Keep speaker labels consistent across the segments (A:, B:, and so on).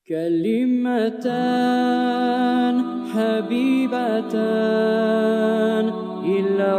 A: كلمتان حبيبتان إلى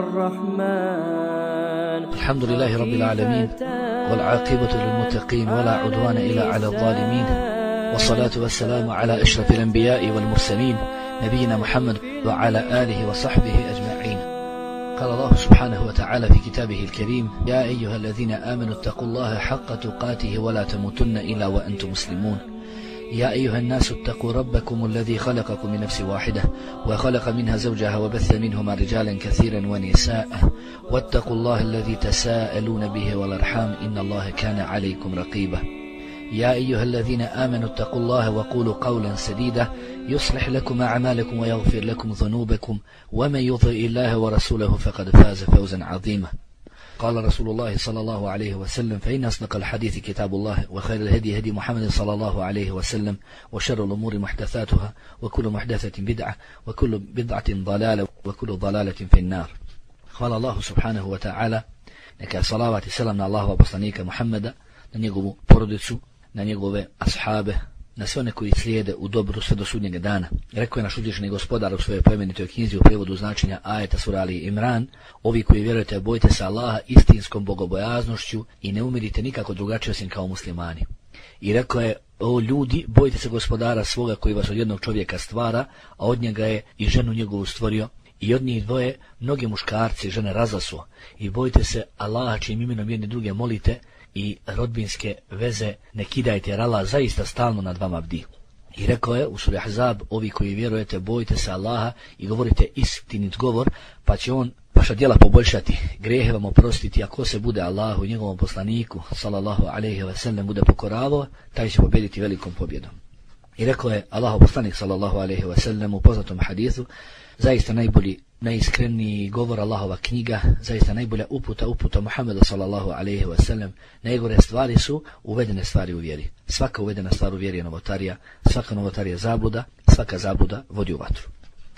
A: الرحمن.
B: الحمد لله رب العالمين، والعاقبة للمتقين ولا عدوان إلا على الظالمين، والصلاة والسلام على أشرف الأنبياء والمرسلين نبينا محمد وعلى آله وصحبه أجمعين. قال الله سبحانه وتعالى في كتابه الكريم: يا أيها الذين آمنوا اتقوا الله حق تقاته ولا تموتن إلا وأنتم مسلمون. يا أيها الناس اتقوا ربكم الذي خلقكم من نفس واحدة وخلق منها زوجها وبث منهما رجالا كثيرا ونساء واتقوا الله الذي تساءلون به والأرحام إن الله كان عليكم رقيبا. يا أيها الذين آمنوا اتقوا الله وقولوا قولا سديدا يصلح لكم أعمالكم ويغفر لكم ذنوبكم ومن يطع الله ورسوله فقد فاز فوزا عظيما. قال رسول الله صلى الله عليه وسلم: فإن أصدق الحديث كتاب الله، وخير الهدي هدي محمد صلى الله عليه وسلم، وشر الأمور محدثاتها، وكل محدثة بدعة، وكل بدعة ضلالة، وكل ضلالة في النار. قال الله سبحانه وتعالى: neka salavat i selam na Allahova poslanika Muhammeda, na njegovu porodicu, na njegove ashabe, na sve one koji slijede u dobru sve do sudnjega dana. Rekao je naš uzvišeni gospodar u svojoj plemenitoj knjizi u prijevodu značenja ajeta sura Ali Imran: ovi koji vjerujete, bojte se Allaha istinskom bogobojaznošću i ne umirite nikako drugačije osim kao muslimani. I rekao je: o ljudi, bojte se gospodara svoga koji vas od jednog čovjeka stvara, a od njega je i ženu njegovu stvorio, i od njih dvoje mnogi muškarci i žene razasuo. I bojte se Allaha čijim imenom jedni druge molite i rodbinske veze ne kidajte, jer Allah zaista stalno nad vama bdi. I rekao je u suri Ahzab: ovi koji vjerujete, bojte se Allaha i govorite istinit govor, pa će on vaša djela poboljšati, grijehe vam oprostiti. Ako se bude Allahu i njegovom poslaniku sallallahu alejhi ve sellem bude pokoravao, taj će pobijediti velikom pobjedom. I rekao je Allahov poslanik sallallahu alejhi ve sellem u poznatom hadisu: zaista najbolji, najiskreniji govor Allahova knjiga, zaista najbolja uputa Muhammeda sallallahu alejhi ve sellem. Najgore stvari su uvedene stvari u vjeri. Svaka uvedena stvar u vjeri je novotarija, svaka novotarija je zabluda, svaka zabluda vodi u vatru.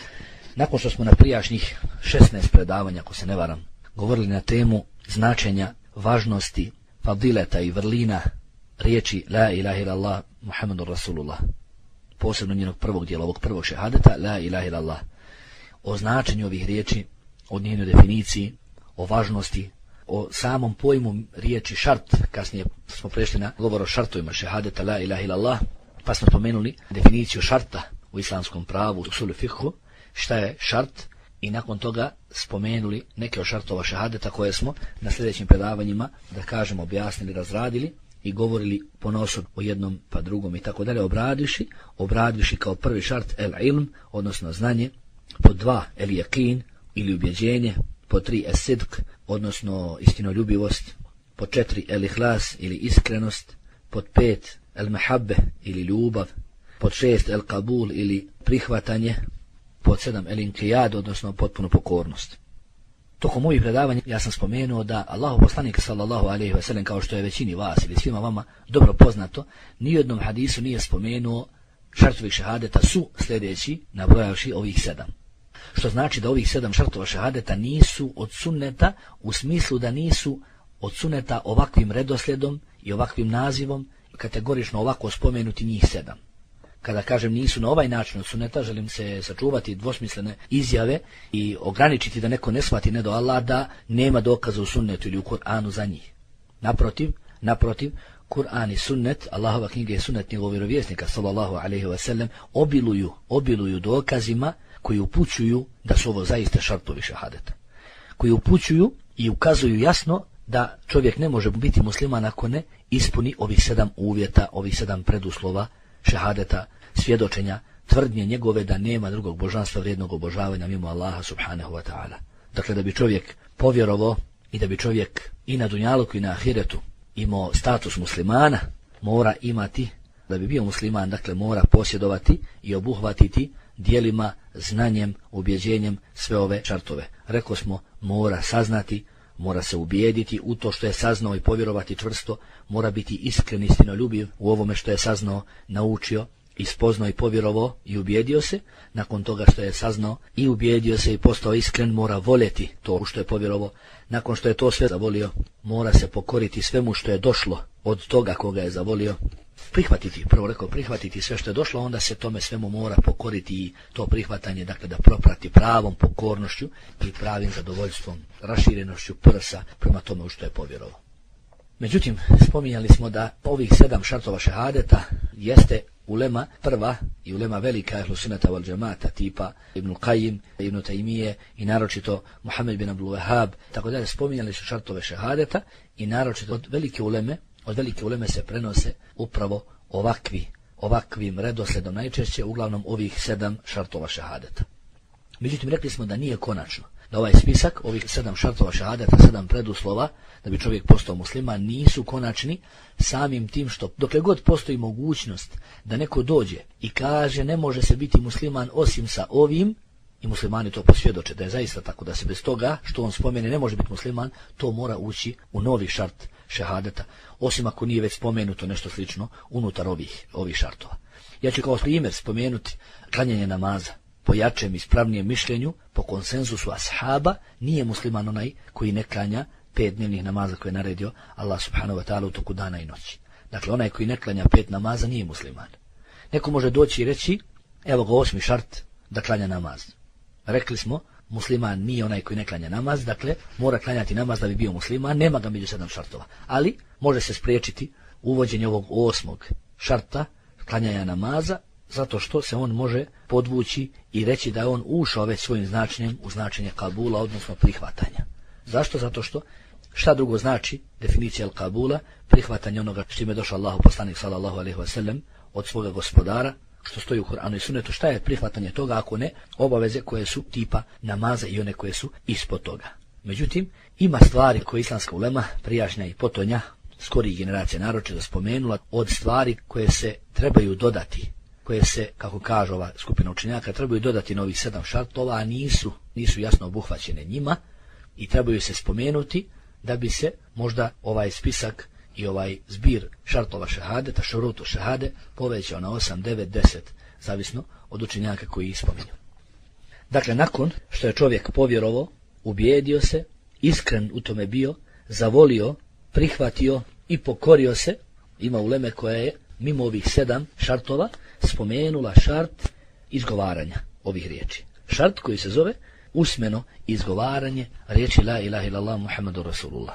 B: Nakon što smo na prijašnjih 16 predavanja, ako se ne varam, govorili na temu značenja, važnosti, fadileta i vrlina riječi la ilaha illallah Muhammedur Rasulullah, posebno njenog prvog dijela, ovog prvog šehadeta la ilaha illallah, o značenju ovih riječi, o njenoj definiciji, o važnosti, o samom pojmu riječi šart. Kasnije smo prešli na govor o šartovima šehadeta la ilaha illallah, pa smo spomenuli definiciju šarta u islamskom pravu, u usulu fikhu, šta je šart, i nakon toga spomenuli neke od šartova šehadeta koje smo na sljedećim predavanjima, da kažemo, objasnili, razradili i govorili ponosu o jednom pa drugom i tako dalje, obradivši kao prvi šart el ilm, odnosno znanje, pod 2 el yaqin ili ubjeđenje, pod 3 es sidq, odnosno istinoljubivost, pod 4 el ihlas ili iskrenost, pod 5 el mahabbe ili ljubav, pod 6 el qabul ili prihvatanje, pod 7 el inqiyad, odnosno potpunu pokornost. Tokom ovih predavanja ja sam spomenuo da Allahov poslanik sallallahu alejhi ve sellem, kao što je većini vas ili svima vama dobro poznato, ni u jednom hadisu nije spomenuo šartovi šehadeta su sljedeći, nabrojavši ovih 7. Što znači da ovih 7 šartova šehadeta nisu od sunneta, u smislu da nisu od sunneta ovakvim redoslijedom i ovakvim nazivom, kategorično ovako spomenuti njih 7. Kada kažem nisu na ovaj način od sunneta, želim se sačuvati dvosmislene izjave i ograničiti da neko ne shvati ne do Allah da nema dokaza u sunnetu ili u Kur'anu za njih. Naprotiv, Kur'an i sunnet, Allahova knjiga i sunnet njegovog vjerovjesnika sallallahu alejhi ve sellem obiluju dokazima koji upućuju da su ovo zaista šartovi šehadeta, koji upućuju i ukazuju jasno da čovjek ne može biti musliman ako ne ispuni ovih 7 uvjeta, ovih 7 preduslova šehadeta, svjedočenja, tvrdnje njegove da nema drugog božanstva vrijednog obožavanja mimo Allaha subhanahu wa ta'ala. Dakle, da bi čovjek povjerovao i da bi čovjek i na dunjaluku i na ahiretu imao status muslimana, mora imati, da bi bio musliman, dakle mora posjedovati i obuhvatiti djelima, znanjem, ubjeđenjem sve ove šartove. Rekli smo, mora saznati, mora se ubijediti u to što je saznao i povjerovati čvrsto, mora biti iskren, istinoljubiv u ovome što je saznao, naučio, ispoznao i povjerovao i ubijedio se. Nakon toga što je saznao i ubijedio se i postao iskren, mora voljeti to što je povjerovao. Nakon što je to sve zavolio, mora se pokoriti svemu što je došlo od toga koga je zavolio. prihvatiti, prvo rekao prihvatiti sve što je došlo, onda se tome svemu mora pokoriti i to prihvatanje, dakle da proprati pravom pokornošću i pravim zadovoljstvom, raširenošću prsa prema tome u što je povjerovao. Međutim, spominjali smo da ovih 7 šartova šehadeta jeste ulema prva i ulema velika ehlu sunnata wal džemata tipa Ibn Qayyim, Ibn Taymije i naročito Muhammed bin Abdul Wahhab, tako da spominjali su šartove šehadeta i naročito od velike uleme se prenose upravo ovakvim redosledom, najčešće uglavnom ovih 7 šartova šehadeta. Međutim, rekli smo da nije konačno, da ovaj spisak, ovih 7 šartova šehadeta, 7 preduslova da bi čovjek postao musliman, nisu konačni samim tim što dokle god postoji mogućnost da neko dođe i kaže ne može se biti musliman osim sa ovim, i muslimani to posvjedoče da je zaista tako, da se bez toga što on spomene ne može biti musliman, to mora ući u novi šart šehadeta, osim ako nije već spomenuto nešto slično unutar ovih šartova. Ja ću kao primjer spomenuti klanjanje namaza. Po jačem i ispravnijem mišljenju, po konsenzusu ashaba, nije musliman onaj koji ne klanja 5 dnevnih namaza koje je naredio Allah subhanahu wa ta'ala u toku dana i noći. Dakle, onaj koji ne klanja 5 namaza nije musliman. Neko može doći i reći, evo ga 8. šart da klanja namaz. Rekli smo, musliman nije onaj koji ne klanja namaz, dakle, mora klanjati namaz da bi bio musliman, nema ga među 7 šartova. Ali, može se spriječiti uvođenje ovog 8. šarta klanjanja namaza, zato što se on može podvući i reći da je on ušao već svojim značenjem u značenje kabula, odnosno prihvatanja. Zašto? Zato što šta drugo znači definicija kabula, prihvatanje onoga što im je došao Allahu poslanik sallallahu alejhi ve sellem od svoga gospodara, što stoji u Kur'anu i Sunnetu. Šta je prihvatanje toga ako ne obaveze koje su tipa namaza i one koje su ispod toga? Međutim, ima stvari koje islamska ulema, prijašnja i potonja, skorih generacija naročito spomenula, od stvari koje se trebaju dodati, koje se, kako kaže ova skupina učenjaka, trebaju dodati na ovih 7 šartova, a nisu jasno obuhvaćene njima i trebaju se spomenuti da bi se možda ovaj spisak i ovaj zbir šartova šehadeta, šurutu šehade, povećao na 8, 9, 10, zavisno od učenjaka koji ih spominju. Dakle, nakon što je čovjek povjerovao, ubijedio se, iskren u tome bio, zavolio, prihvatio i pokorio se, ima uleme koja je mimo ovih 7 šartova spomenula šart izgovaranja ovih riječi. Šart koji se zove usmeno izgovaranje riječi la ilaha illallah Muhammadur Rasulullah.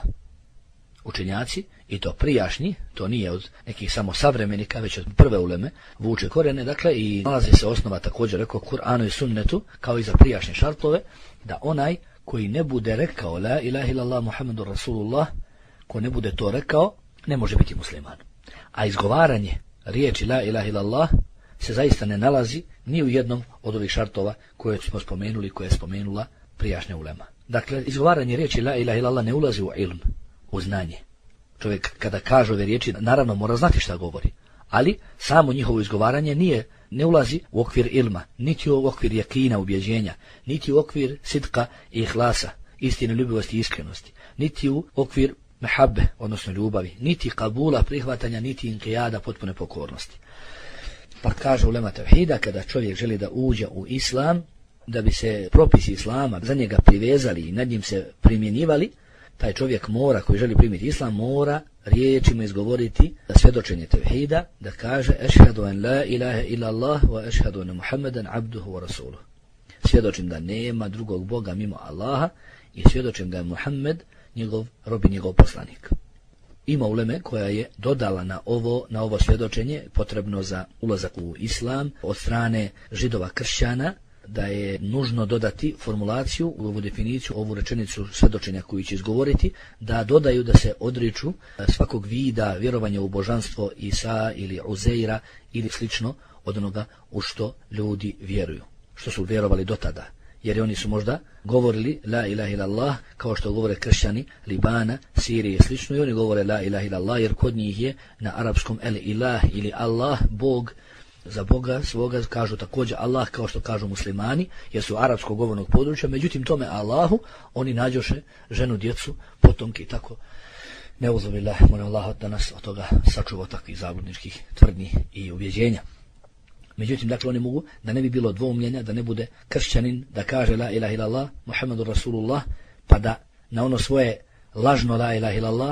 B: Učenjaci, i to prijašnji, to nije od nekih samo savremenika, već od prve uleme, vuče korene, dakle, i nalazi se osnova također, rekao Kur'anu i Sunnetu, kao i za prijašnje šartove, da onaj koji ne bude rekao la ilaha illallah Muhammadur Rasulullah, ko ne bude to rekao, ne može biti musliman. A izgovaranje riječi la ilaha illallah se zaista ne nalazi ni u jednom od ovih šartova koje smo spomenuli, koje je spomenula prijašnja ulema. Dakle, izgovaranje riječi la ilaha illallah ne ulazi u ilm, u znanje. Čovjek kada kaže ove riječi, naravno mora znati šta govori, ali samo njihovo izgovaranje ne ulazi u okvir ilma, niti u okvir jakina, ubjeđenja, niti u okvir sidka i ihlasa, istine, ljubivosti i iskrenosti, niti u okvir mehabbe, odnosno ljubavi, niti kabula, prihvatanja, niti inkijada, potpune pokornosti. Pa kaže ulema tevhida, kada čovjek želi da uđe u islam, da bi se propisi islama za njega privezali i nad njim se primjenjivali, taj čovjek mora, koji želi primiti islam, mora riječima izgovoriti svjedočenje tevhida, da kaže ešhadu an la ilaha illa Allah wa ešhadu anna Muhammadan abduhu wa rasuluh. Svjedočim da nema drugog Boga mimo Allaha i svjedočim da je Muhammed njegov rob i njegov poslanik. Ima uleme koja je dodala na ovo svjedočenje potrebno za ulazak u islam od strane židova kršćana, da je nužno dodati formulaciju u ovu definiciju, ovu rečenicu svjedočenja koju će izgovoriti, da dodaju da se odriču svakog vida vjerovanja u božanstvo Isa ili Uzeira ili slično od onoga u što ljudi vjeruju, što su vjerovali do tada. Jer oni su možda govorili la ilaha illallah kao što govore kršćani Libana, Sirije i slično, i oni govore la ilaha illallah jer kod njih je na arapskom el ilah ili Allah, Bog. Za Boga svoga kažu također Allah kao što kažu muslimani, jer su arapskog govornog područja, međutim tome Allahu oni nađoše ženu, djecu, potomke i tako. Neuzubillah, molim Allah da nas od toga sačuva takvih zabludničkih tvrdnji i uvjeđenja. Međutim, dakle, oni mogu, da ne bi bilo dvoumljenja, da ne bude kršćanin da kaže la ilaha illallah Muhammadur Rasulullah, pa da na ono svoje lažno la ilaha illallah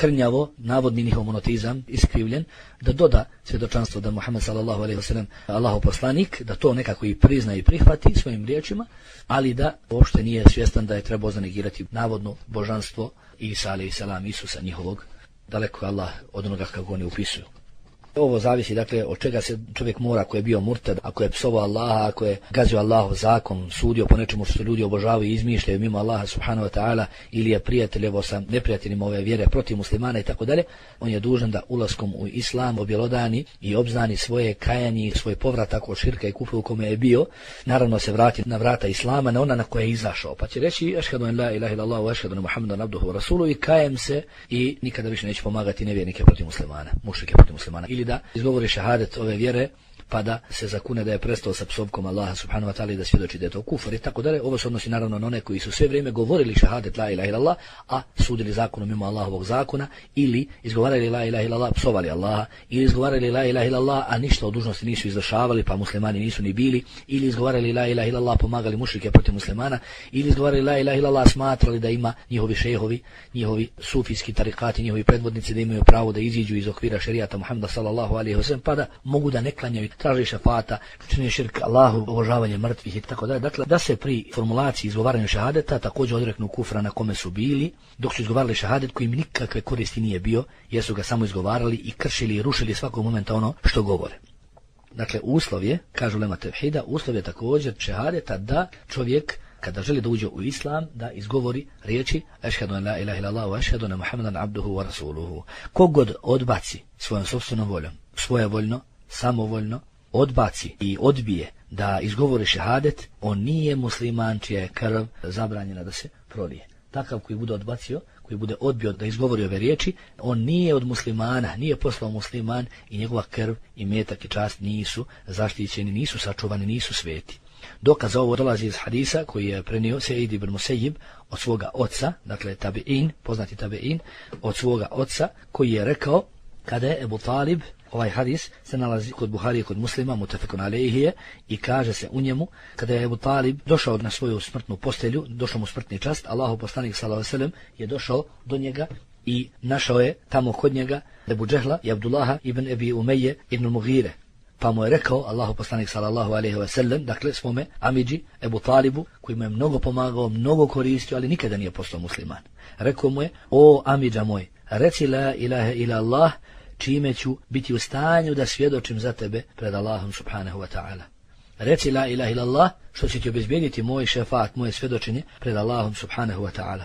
B: krnjavo, navodni njihov monotizam, iskrivljen, da doda svjedočanstvo da Muhammed sallallahu alejhi ve sellem Allahov poslanik, da to nekako i prizna i prihvati svojim riječima, ali da uopšte nije svjestan da je trebao zanegirati navodno božanstvo Isa alejhi selam, Isusa njihovog. Daleko je Allah od onoga kako oni upisuju. Ovo zavisi dakle od čega se čovjek mora, ako je bio murtad, ako je psovao Allaha, ako je gazio Allahov zakon, sudio po nečemu što ljudi obožavaju i izmišljaju mimo Allaha subhanahu wa ta'ala, ili je prijateljevo sa neprijateljima ove vjere protiv muslimana i tako dalje, on je dužan da ulaskom u islam objelodani i obznani svoje kajanje i svoj povratak od širka i kufra u kome je bio, naravno se vrati na vrata islama, na ona na koje je izašao, pa će reći ešhadu en la ilaha illallah wa ešhadu enne Muhammedan abduhu wa rasuluhu i kajem se i nikada više neće pomagati nevjernike protiv muslimana, mušrike protiv muslimana, ili da izgovori šehadet ove vjere pa da se zakune da je prestao sa psovkom Allaha subhanahu wa ta'ala i da svjedoči da je to kufr i tako dalje. Ovo se odnosi naravno na one koji su sve vrijeme govorili šehadet la ilaha illallah, a sudili zakonom mimo Allahovog zakona, ili izgovarali la ilaha illallah, psovali Allaha, ili izgovarali la ilaha illallah, a ništa od dužnosti nisu izvršavali, pa muslimani nisu ni bili, ili izgovarali la ilaha illallah, pomagali mušrike protiv muslimana, ili izgovarali la ilaha illallah, smatrali da ima njihovi šejhovi, njihovi sufijski tarikati, njihovi predvodnici da imaju pravo da iziđu iz okvira šerijata Muhameda sallallahu alejhi ve sellem, pa da mogu da ne klanjaju, traži šafata, čini širk Allahu, obožavanje mrtvih i tako dalje. Dakle, da se pri formulaciji izgovaranju šehadeta također odreknu kufra na kome su bili, dok su izgovarali šehadet koji im nikakve koristi nije bio, jer su ga samo izgovarali i kršili i rušili svakog momenta ono što govore. Dakle, uslov je, kažu ulema tevhida, uslov je također šehadeta da čovjek kada želi da uđe u islam, da izgovori riječi ešhadu en la ilaha illallah wa ešhadu enne Muhammedan abduhu wa rasuluhu. Kogod odbaci svojom sopstvenom voljom, svojevoljno, samovoljno, odbaci i odbije da izgovori šehadet, on nije musliman čija je krv zabranjena da se prolije. Takav koji bude odbacio, koji bude odbio da izgovori ove riječi, on nije od muslimana, nije postao musliman i njegova krv i metak i čast nisu zaštićeni, nisu sačuvani, nisu sveti. Dokaz za ovo dolazi iz hadisa koji je prenio Sejd ibn Musejib od svoga oca, dakle tabi'in, poznati tabi'in, od svoga oca koji je rekao kada je Ebu Talib, ovaj hadis se nalazi kod Buhari i kod Muslima, mutafekun alejhi, i kaže se u njemu, kada je Ebu Talib došao na svoju smrtnu postelju, došao mu smrtni čas, Allahov poslanik sallallahu alejhi ve sellem je došao do njega i našao je tamo kod njega Ebu Džehla i Abdullaha ibn Ebi Umeje ibn Mugire. Pa mu je rekao Allahov poslanik sallallahu alejhi ve sellem, dakle svome amidži Ebu Talibu, koji mu je mnogo pomagao, mnogo koristio, ali nikada nije postao musliman. Rekao mu je: o amidža moj, reci la ilaha illa Allah, čime ću biti u stanju da svjedočim za tebe pred Allahom subhanahu wa ta'ala. Reci la ilaha illa Allah, što će ti obezbijediti moj šefat, moje svjedočenje pred Allahom subhanahu wa ta'ala.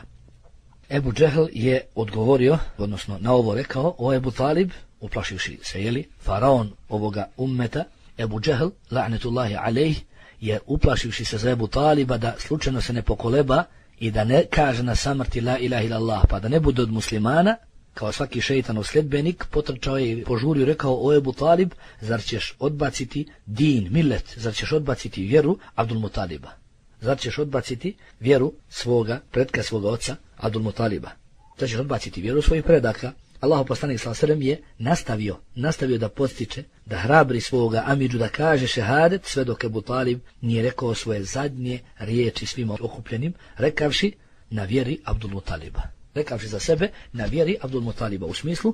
B: Ebu Džehl je odgovorio, odnosno na ovo rekao: o Ebu Talib, uplašivši se, jeli, faraon ovoga ummeta, Ebu Džehl, la'netullahi alejh, je uplašivši se za Ebu Taliba da slučajno se ne pokoleba i da ne kaže na samrti la ilaha illa Allah, pa da ne bude od muslimana, kao svaki šeitanov sljedbenik, potrčao je i požurio i rekao: o Ebu Talib, zar ćeš odbaciti din, millet, zar ćeš odbaciti vjeru Abdul Mutaliba? Zar ćeš odbaciti vjeru svoga pretka, svoga oca Abdul Mutaliba? Zar ćeš odbaciti vjeru svojih predaka? Allahov poslanik sallallahu alejhi ve sellem je nastavio da podstiče, da hrabri svoga amidžu da kaže šehadet, sve dok Ebu Talib nije rekao svoje zadnje riječi svima okupljenim, rekavši na vjeri Abdul Mutaliba. Rekavši za sebe na vjeri Abdul Mutaliba, u smislu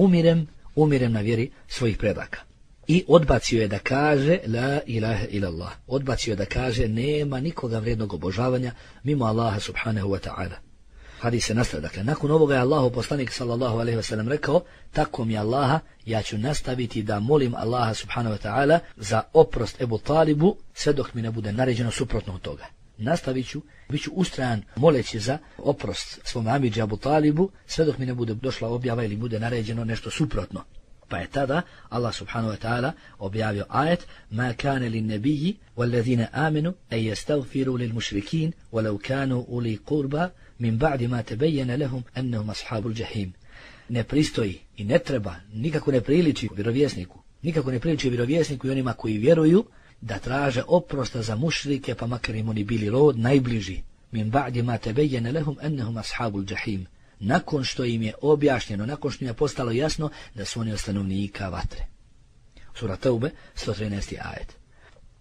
B: umirem na vjeri svojih predaka. I odbacio je da kaže la ilaha illallah. Odbacio je da kaže nema nikoga vrijednog obožavanja mimo Allaha subhanahu wa ta'ala. Hadis se nastavlja. Dakle, nakon ovoga je Allahov poslanik sallallahu alejhi ve sellem rekao: tako mi Allaha, ja ću nastaviti da molim Allaha subhanahu wa ta'ala za oprost Ebu Talibu sve dok mi ne bude naređeno suprotno od toga. Nastavit ću, bit ću ustrajan moleći za oprost svom amidži Abu Talibu sve dok mi ne bude došla objava ili bude naređeno nešto suprotno. Pa je tada Allah subhanahu wa ta'ala objavio ajet: ma kane lin nebiji wallazina amenu en yastaghfiru lil mušrikin walau kanu uli qurba min ba'di ma tabayyana lahum annahum ashabul jahim. Ne pristoji i ne treba, nikako ne priliči vjerovjesniku i onima koji vjeruju da traže oprosta za mušrike, pa makar im oni bili rod najbliži. Min ba'di ma tabayyana lahum annahum ashabul jahim. Nakon što im je objašnjeno, nakon što im je postalo jasno da su oni od stanovnika vatre. Sura Taube, 113. ajet.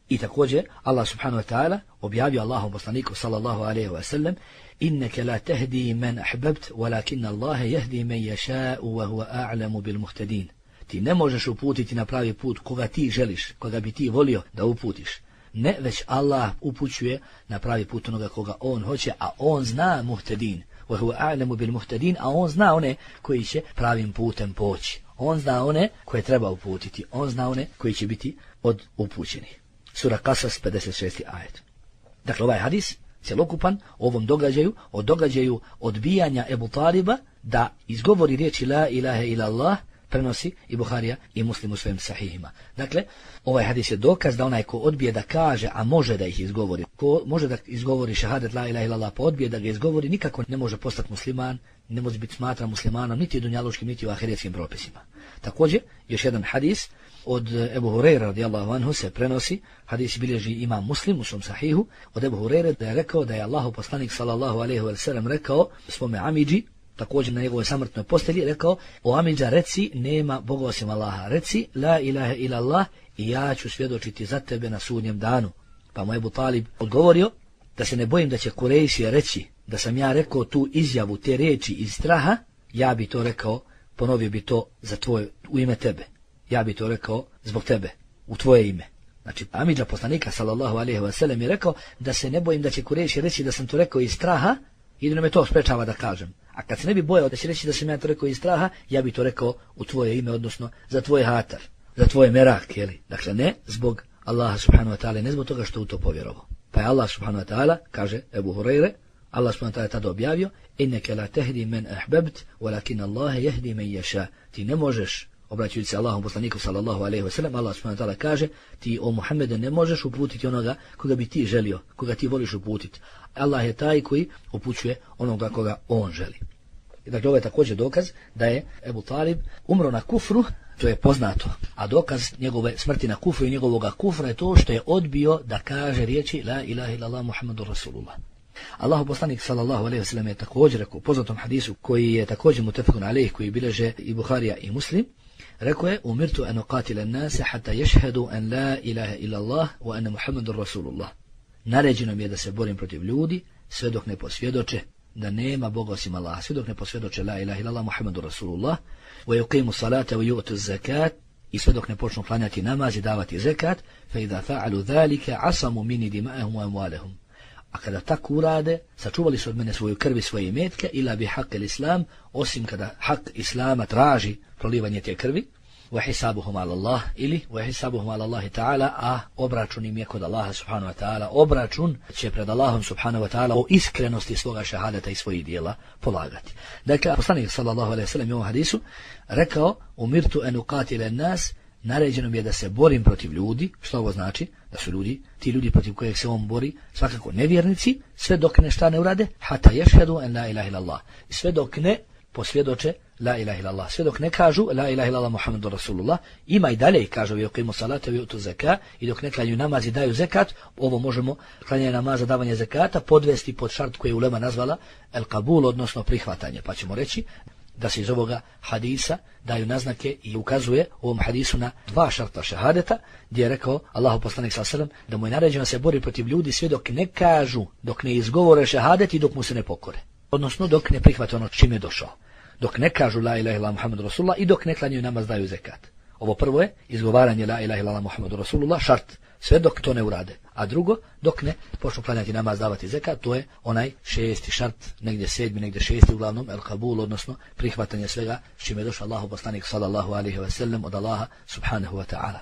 B: I također Allah subhanahu wa ta'ala objavio Allahom poslaniku sallallahu alaihi wa sallam: inneke la tehdi men ahbabt, walakin Allahe jehdi men yasha'u wa huwa a'lamu bil muhtadin. Ti ne možeš uputiti na pravi put koga ti želiš, koga bi ti volio da uputiš. Ne, već Allah upućuje na pravi put onoga koga on hoće, a on zna muhtadin. Wa huwa a'lamu bil muhtadin, a on zna one koji će pravim putem poći. On zna one koje treba uputiti. On zna one koji će biti od upućenih. Sura Kasas 56. ajet. Dakle, ovaj hadis cjelokupan o ovom događaju, o događaju odbijanja Ebu Taliba da izgovori riječi la ilaha illallah, prenosi i Buharija i Muslim u svojim sahihima. Dakle, ovaj hadis je dokaz da onaj ko odbije da kaže, a može da ih izgovori, ko može da izgovori šahadet la ilaha illallah, pa odbije da ga izgovori, nikako ne može postati musliman, ne može biti smatran muslimanom niti dunjaluškim, niti u ahiretskim propisima. Također, još jedan hadis od Ebu Hureyre radijallahu anhu se prenosi, hadis bilježi imam Muslim u svom sahihu, od Ebu Hureyre da je rekao da je Allahu poslanik sallallahu alejhi ve sellem rekao svome amidži, također na njegovoj samrtnoj postelji, rekao: o amidža, reci nema Boga osim Allaha, reci la ilaha illallah i ja ću svjedočiti za tebe na sudnjem danu. Pa mu Ebu Talib odgovorio da se ne bojim da će Kurejšije reći da sam ja rekao tu izjavu, te riječi iz straha, ja bi to rekao, ponovio bi to za tvoje, u ime tebe. Ja bi to rekao zbog tebe, u tvoje ime. Znači, amidža poslanika sallallahu alejhi ve sellem je rekao da se ne bojim da će Kurejšije reći da sam to rekao iz straha, jedino me to sprečava da kažem. A kad se ne bi bojao da će reći da sam ja to rekao iz straha, ja bi to rekao u tvoje ime, odnosno za tvoj hatar, za tvoj merak, jeli? Dakle, ne zbog Allaha subhanahu wa ta'ala, ne zbog toga što u to povjerovao. Pa je Allah subhanahu wa ta'ala, kaže Ebu Hureyre, Allah subhanahu wa ta'ala tada objavio: inneke la tehdi men ahbabt, walakin Allahe jehdi men yasha. Ti ne možeš, obraćajući se Allahom poslaniku sallallahu alejhi ve sellem, Allah subhanahu wa ta'ala kaže: ti, o Muhammede, ne možeš uputiti onoga koga bi ti želio, koga ti voliš uputiti. Allah je taj koji upućuje onoga koga on želi. I dakle, ovo je također dokaz da je Ebu Talib umro na kufru, to je poznato. A dokaz njegove smrti na kufru i njegovoga kufra je to što je odbio da kaže riječi la ilaha illallah Muhammadur Rasulullah. Allahu poslanik sallallahu alejhi ve sellem je također rekao u poznatom hadisu koji je također mutefekun alejh, koji bileže i Buharija i Muslim, rekao je: umirtu an uqatila an-nase hatta yashhadu an la ilaha illallah wa anna Muhammadur Rasulullah. Naređeno mi je da se borim protiv ljudi sve dok ne posvjedoče da nema Boga osim Allaha, sve dok ne posvjedoče la ilaha illallah Muhammadur Rasulullah, wa yuqimu salata wa yu'tu zakat, i sve dok ne počnu klanjati namaz i davati zekat, fa idha fa'alu dhalika asamu minni dima'ahum wa amwalahum. A kada tako urade, sačuvali su od mene svoju krv i svoje imetke, ila bi haqq islam, osim kada hak islama traži prolivanje te krvi, wa hisabuhum ala Allah, ili wa hisabuhum ala Allahi ta'ala, a obračun im je kod Allaha subhanahu wa ta'ala. Obračun će pred Allahom subhanahu wa ta'ala o iskrenosti svoga šahadeta i svojih dijela polagati. Dakle, poslanik sallallahu alejhi ve sellem u ovom hadisu rekao: umirtu an uqatila an-nas, naređeno mi je da se borim protiv ljudi. Što ovo znači? Da su ljudi, ti ljudi protiv kojeg se on bori, svakako nevjernici, sve dok ne šta ne urade, hatta yashhadu an la ilaha illallah, sve dok ne posvjedoče la ilaha illallah, sve dok ne kažu la ilaha illallah Muhammadur Rasulullah. Ima i dalje, kažu: yuqimu salata wa yu'tu zakat, i dok ne klanjaju namaz i daju zekat. Ovo možemo, klanjanje namaza, davanje zekata, podvesti pod šart koji je ulema nazvala el kabul, odnosno prihvatanje. Pa ćemo reći da se iz ovoga hadisa daju naznake i ukazuje u ovom hadisu na dva šarta šahadeta, gdje je rekao Allahu poslanik sallallahu alejhi ve sellem da mu je naređeno se bori protiv ljudi sve dok ne kažu, dok ne izgovore šahadet i dok mu se ne pokore. Odnosno dok ne prihvate ono čime je došao. Dok ne kažu la ilaha illallah Muhammadur Rasulullah i dok ne klanjaju namaz, daju zekat. Ovo prvo je izgovaranje la ilaha illallah Muhammadur Rasulullah, šart, sve dok to ne urade. A drugo, dok ne počnu klanjati namaz, davati zekat, to je onaj šesti šart, negdje sedmi, negdje šesti, uglavnom el kabul, odnosno prihvatanje svega s čime je došao Allahu poslanik sallallahu alejhi ve sellem od Allaha subhanahu wa ta'ala.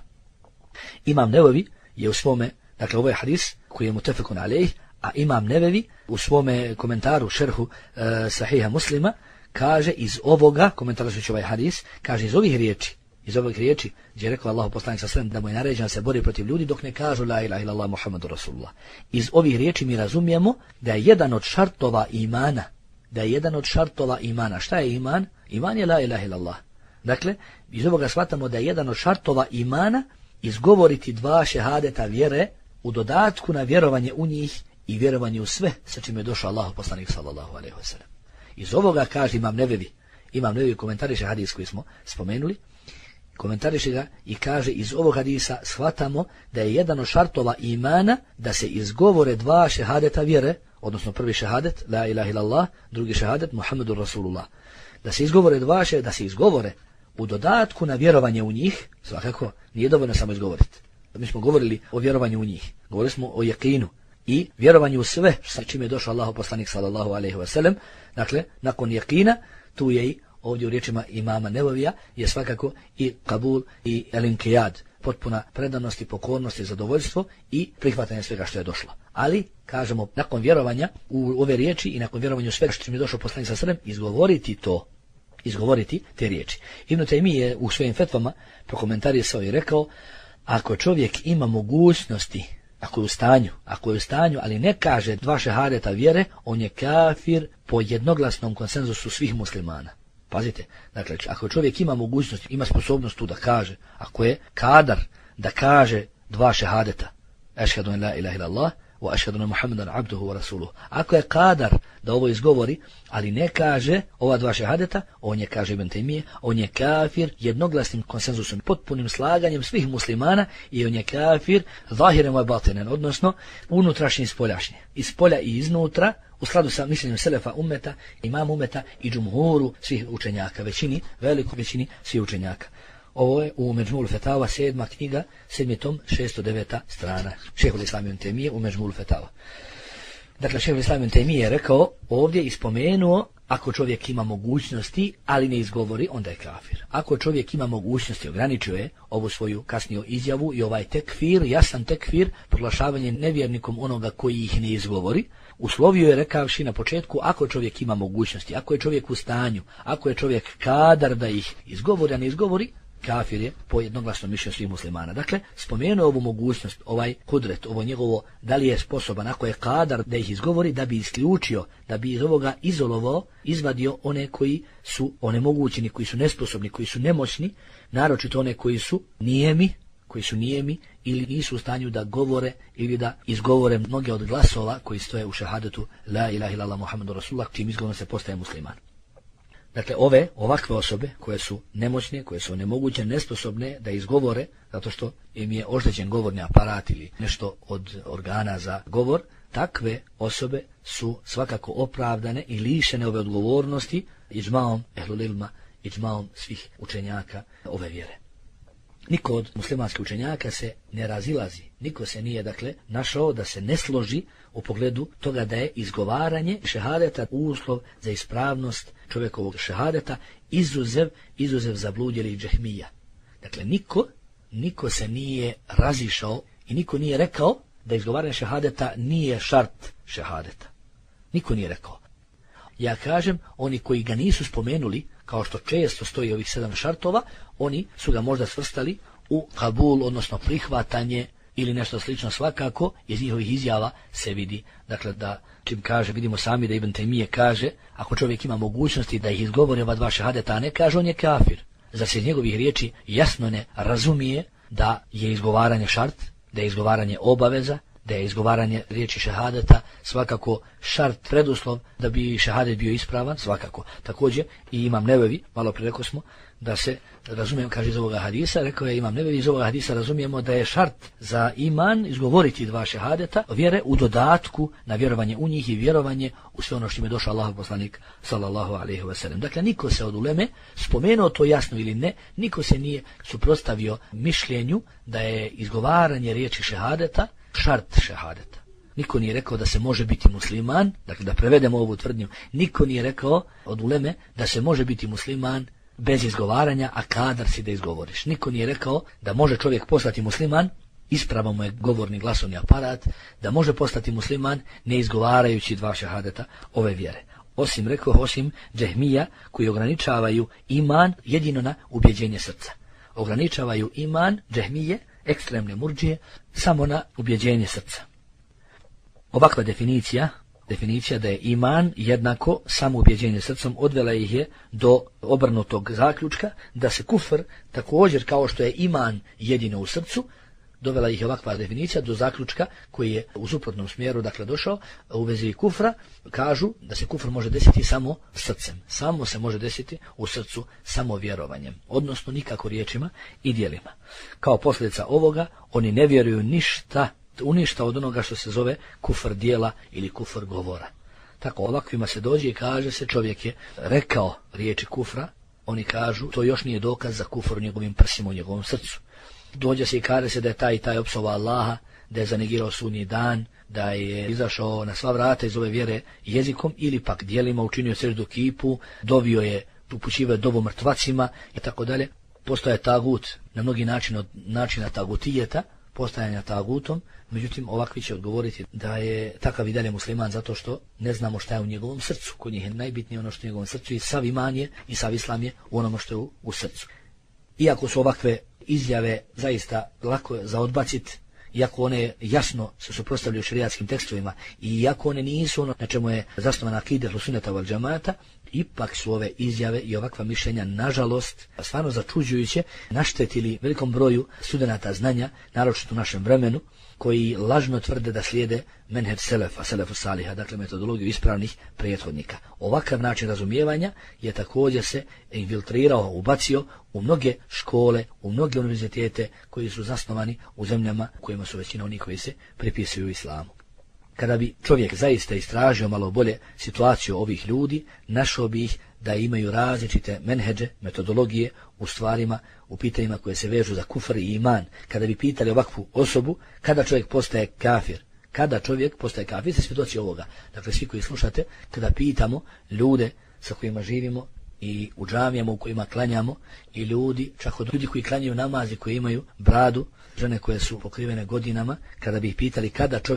B: Imam Nevevi je u svome, dakle ovo je hadis koji je mutefekun alejh, a Imam Nevevi u svome komentaru, šerhu sahiha Muslima, kaže iz ovoga, komentarišući ovaj hadis, kaže iz ovih riječi, gdje je rekao Allahu poslanik sallallahu alejhi ve sellem da mu je naređeno da se bori protiv ljudi dok ne kažu la ilaha illallah Muhammadur Rasulullah. Iz ovih riječi mi razumijemo da je jedan od šartova imana, šta je iman? Iman je la ilaha illallah. Dakle, iz ovoga shvatamo da je jedan od šartova imana izgovoriti dva šehadeta vjere u dodatku na vjerovanje u njih i vjerovanje u sve sa čime je došao Allahu poslanik sallallahu alejhi ve sellem. Iz ovoga kaže Imam Nevevi komentariše hadis koji smo spomenuli, komentariše ga i kaže iz ovog hadisa shvatamo da je jedan od šartova imana da se izgovore dva šehadeta vjere, odnosno prvi šehadet la ilaha illallah, drugi šehadet Muhammedur Rasulullah. Da se izgovore da se izgovore u dodatku na vjerovanje u njih, svakako nije dovoljno samo izgovoriti. Mi smo govorili o vjerovanju u njih, govorili smo o jakinu i vjerovanju u sve sa čime je došao Allahov poslanik sallallahu alejhi ve sellem. Dakle, nakon jakina tu je i ovdje u riječima imama Nevovija je svakako i kabul i elinkijad, potpuna predanost i pokornost i zadovoljstvo i prihvatanje svega što je došlo. Ali, kažemo, nakon vjerovanja u ove riječi i nakon vjerovanja u svega što je došao poslanik sallallahu alejhi ve sellem, izgovoriti te riječi. Ibn Taymije u svojim fetvama prokomentarisao i rekao, ako čovjek ima mogućnosti, ako je u stanju, ali ne kaže dva šehadeta vjere, on je kafir po jednoglasnom konsenzusu svih muslimana. Pazite, dakle, ako čovjek ima mogućnost, ima sposobnost tu da kaže, ako je kadar da kaže dva šehadeta, ešhedu en la ilaha illallah, wa ešhedu enne Muhammedan abduhu wa rasuluhu. Ako je kadar da ovo izgovori, ali ne kaže ova dva šehadeta, on je, kaže Ibn Taymije, on je kafir jednoglasnim konsenzusom, potpunim slaganjem svih muslimana i on je kafir zahiren wa batinen, odnosno unutrašnji i spoljašnji. Iz polja i iznutra, u skladu sa mišljenjem selefa ummeta, imam ummeta i džumhuru svih učenjaka, velikoj većini svih učenjaka. Ovo je u Međmul Fetava, 7. knjiga, 7. tom, 609. strana. Šejhul Islam Ibn Taymije u Međmul Fetava. Dakle, šejhul Islam Ibn Taymije je rekao, ovdje ispomenuo, ako čovjek ima mogućnosti, ali ne izgovori, onda je kafir. Ako čovjek ima mogućnosti, ograničio je ovu svoju kasniju izjavu i ovaj tekfir, jasan tekfir, proglašavanje nevjernikom onoga koji ih ne izgovori, uslovio je rekavši na početku, ako čovjek ima mogućnosti, ako je čovjek u stanju, ako je čovjek kadar da ih izgovori, a ne izgovori, kafir je po jednoglasnom mišljenju svih muslimana. Dakle, spomenuo ovu mogućnost, ovaj kudret, ovo njegovo, da li je sposoban, ako je kadar da ih izgovori, da bi isključio, da bi iz ovoga izolovao, izvadio one koji su onemogućeni, koji su nesposobni, koji su nemoćni, naročito one koji su nijemi ili nisu u stanju da govore ili da izgovore mnoge od glasova koji stoje u šehadetu la ilaha illallah Muhammedur Rasulullah, čim izgovorom se postaje musliman. Dakle, ovakve osobe koje su nemoćne, koje su onemogućene, nesposobne da izgovore, zato što im je oštećen govorni aparat ili nešto od organa za govor, takve osobe su svakako opravdane i lišene ove odgovornosti iđmaom ehlul ilma, iđmaom svih učenjaka ove vjere. Niko od muslimanskih učenjaka se ne razilazi, niko se nije, dakle, našao da se ne složi u pogledu toga da je izgovaranje šehadeta uslov za ispravnost čovjekovog šehadeta, izuzev zabludjelih džehmija. Dakle, niko se nije razišao i niko nije rekao da izgovaranje šehadeta nije šart šehadeta. Niko nije rekao. Ja kažem, oni koji ga nisu spomenuli, kao što često stoji ovih 7 šartova, oni su ga možda svrstali u kabul, odnosno prihvatanje ili nešto slično. Svakako iz njihovih izjava se vidi, dakle, da čim kaže, vidimo sami da Ibn Taymije kaže, ako čovjek ima mogućnosti da ih izgovori ova dva šehadeta, a ne kaže, on je kafir. Zar se iz njegovih riječi jasno ne razumije da je izgovaranje šart, da je izgovaranje obaveza, da je izgovaranje riječi šehadeta svakako šart, preduslov da bi šehadet bio ispravan, svakako. Također i Imam Nevevi, malo prije rekao smo, da se razumijemo, kaže iz ovoga hadisa, rekao je Imam Nevevi, iz ovoga hadisa razumijemo da je šart za iman izgovoriti dva šehadeta vjere u dodatku na vjerovanje u njih i vjerovanje u sve ono što im je došao Allahov poslanik sallallahu alejhi ve sellem. Dakle, niko se od uleme, spomenuo to jasno ili ne, niko se nije suprotstavio mišljenju da je izgovaranje riječi šehadeta šart šehadeta. Niko nije rekao da se može biti musliman, dakle da prevedemo ovu tvrdnju, niko nije rekao od uleme da se može biti musliman bez izgovaranja, a kadar si da izgovoriš. Niko nije rekao da može čovjek postati musliman, ispravan mu je govorni glasovni aparat, da može postati musliman ne izgovarajući dva šehadeta ove vjere. Osim džehmija koji ograničavaju iman jedino na ubjeđenje srca. Ograničavaju iman džehmije, ekstremne murdžije, samo na ubjeđenje srca. Ovakva definicija da je iman jednako samo ubjeđenje srcom odvela ih je do obrnutog zaključka da se kufr također kao što je iman jedino u srcu, dovela ih je ovakva definicija do zaključka koji je u suprotnom smjeru dakle došao u vezi kufra. Kažu da se kufr može desiti samo srcem, samo se može desiti u srcu samo vjerovanjem, odnosno nikako riječima i djelima. Kao posljedica ovoga oni ne vjeruju ništa od onoga što se zove kufr djela ili kufr govora. Tako ovakvima se dođe i kaže se čovjek je rekao riječi kufra, oni kažu to još nije dokaz za kufr u njegovim prsima, u njegovom srcu. Dođe se i kaže se da je taj i taj opsovao Allaha, da je zanegirao sudnji dan, da je izašao na sva vrata iz ove vjere jezikom ili pak djelima, učinio seždu kipu, dovio je, upućivao dovu mrtvacima i tako dalje. Postoje tagut na mnogi načina tagutijeta, postajanja tagutom, međutim ovakvi će odgovoriti da je takav i dalje musliman zato što ne znamo šta je u njegovom srcu. Kod njih je najbitnije ono što je u njegovom srcu i sav iman je i sav islam je u onome što je u srcu. Iako su ovakve izjave zaista lako za odbaciti, iako one jasno se suprotstavljaju šerijatskim tekstovima i iako one nisu ono na čemu je zasnovana akida ehlu sunneta vel džemata, ipak su ove izjave i ovakva mišljenja, nažalost, stvarno začuđujuće, naštetili velikom broju studenata znanja, naročito u našem vremenu, koji lažno tvrde da slijede menheđ selefa, selefu saliha, dakle metodologiju ispravnih prethodnika. Ovakav način razumijevanja je također se infiltrirao, ubacio u mnoge škole, u mnoge univerzitete koji su zasnovani u zemljama u kojima su većina onih koji se pripisuju islamu. Kada bi čovjek zaista istražio malo bolje situaciju ovih ljudi, našao bi ih da imaju različite menheđe, metodologije u stvarima, u pitanjima koje se vežu za kufr i iman. Kada bi pitali ovakvu osobu, kada čovjek postaje kafir, se svjedoci ovoga. Dakle, svi koji slušate, kada pitamo ljude sa kojima živimo i u džamijama u kojima klanjamo i čak od ljudi koji klanjaju namazi, koji imaju bradu, žene koje su pokrivene godinama, kada bi ih pitali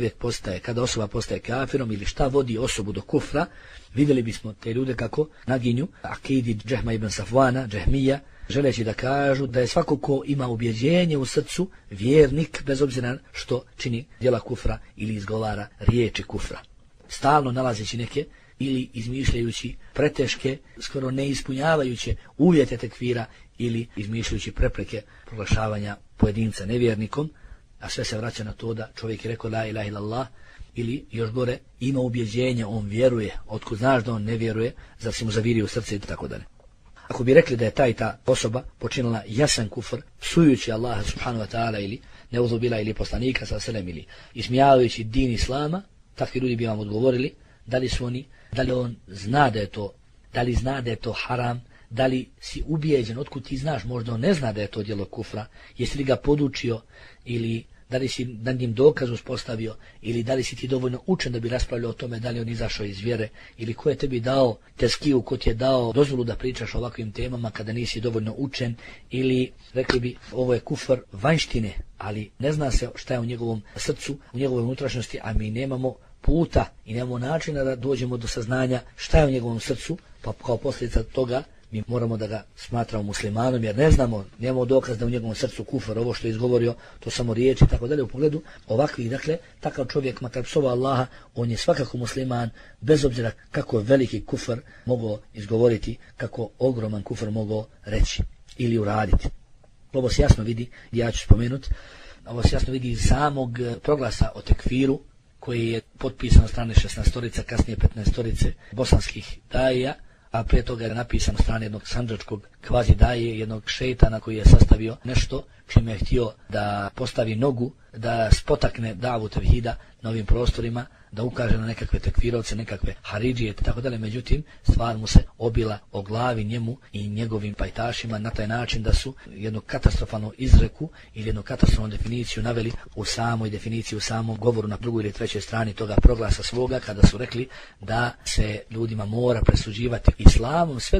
B: kada osoba postaje kafirom ili šta vodi osobu do kufra, vidjeli bismo te ljude kako naginju akidi Džehma ibn Safvana, Džehmija, želeći da kažu da je svako ko ima ubjeđenje u srcu vjernik, bez obzira što čini djela kufra ili izgovara riječi kufra. Stalno nalazeći neke ili izmišljajući preteške, skoro neispunjavajuće uvjete tekfira ili izmišljajući prepreke proglašavanja pojedinca nevjernikom, a sve se vraća na to da čovjek je rekao la ilaha illallah ili još gore ima ubjeđenje, on vjeruje, otkud znaš da on ne vjeruje, zar si mu zavirio u srce i tako dalje. Ako bi rekli da je ta osoba počinila jasan kufr, psujući Allaha subhanahu wa ta'ala ili neuzubila ili poslanika sallallahu alejhi ve sellem ili ismijavajući din islama, takvi ljudi bi vam odgovorili da li on zna da je to, da li zna da je to haram, da li si ubijeđen, otkud ti znaš, možda on ne zna da je to djelo kufra, jesi li ga podučio ili da li si nad njim dokaz uspostavio ili da li si ti dovoljno učen da bi raspravljao o tome da li on izašao iz vjere ili ko je tebi dao teskiju, ko ti je dao dozvolu da pričaš o ovakvim temama kada nisi dovoljno učen ili rekli bi ovo je kufr vanjštine, ali ne zna se šta je u njegovom srcu, u njegovoj unutrašnjosti, a mi nemamo puta i nemamo načina da dođemo do saznanja šta je u njegovom srcu, pa kao posljedica toga mi moramo da ga smatramo muslimanom jer ne znamo, nemamo dokaz da u njegovom srcu kufr, ovo što je izgovorio, to samo riječi i tako dalje. U pogledu ovakvih, dakle, takav čovjek, makar psova Allaha, on je svakako musliman, bez obzira kako veliki kufr mogao izgovoriti, kako ogroman kufr mogao reći ili uraditi. Ovo se jasno vidi, ja ću spomenuti, ovo se jasno vidi iz samog proglasa o tekfiru, koji je potpisan od strane 16-torica, kasnije 15-torice bosanskih daija, a prije toga je napisan od strane jednog sandžačkog kvazi daje, jednog šejtana koji je sastavio nešto čime je htio da postavi nogu, da spotakne davu tevhida na ovim prostorima, da ukaže na nekakve tekfirovce, nekakve haridžije i tako dalje. Međutim, stvar mu se obila o glavi njemu i njegovim pajtašima na taj način da su jednu katastrofalnu izreku ili jednu katastrofalnu definiciju naveli u samoj definiciji, u samom govoru na drugoj ili trećoj strani toga proglasa svoga, kada su rekli da se ljudima mora presuđivati islamom sve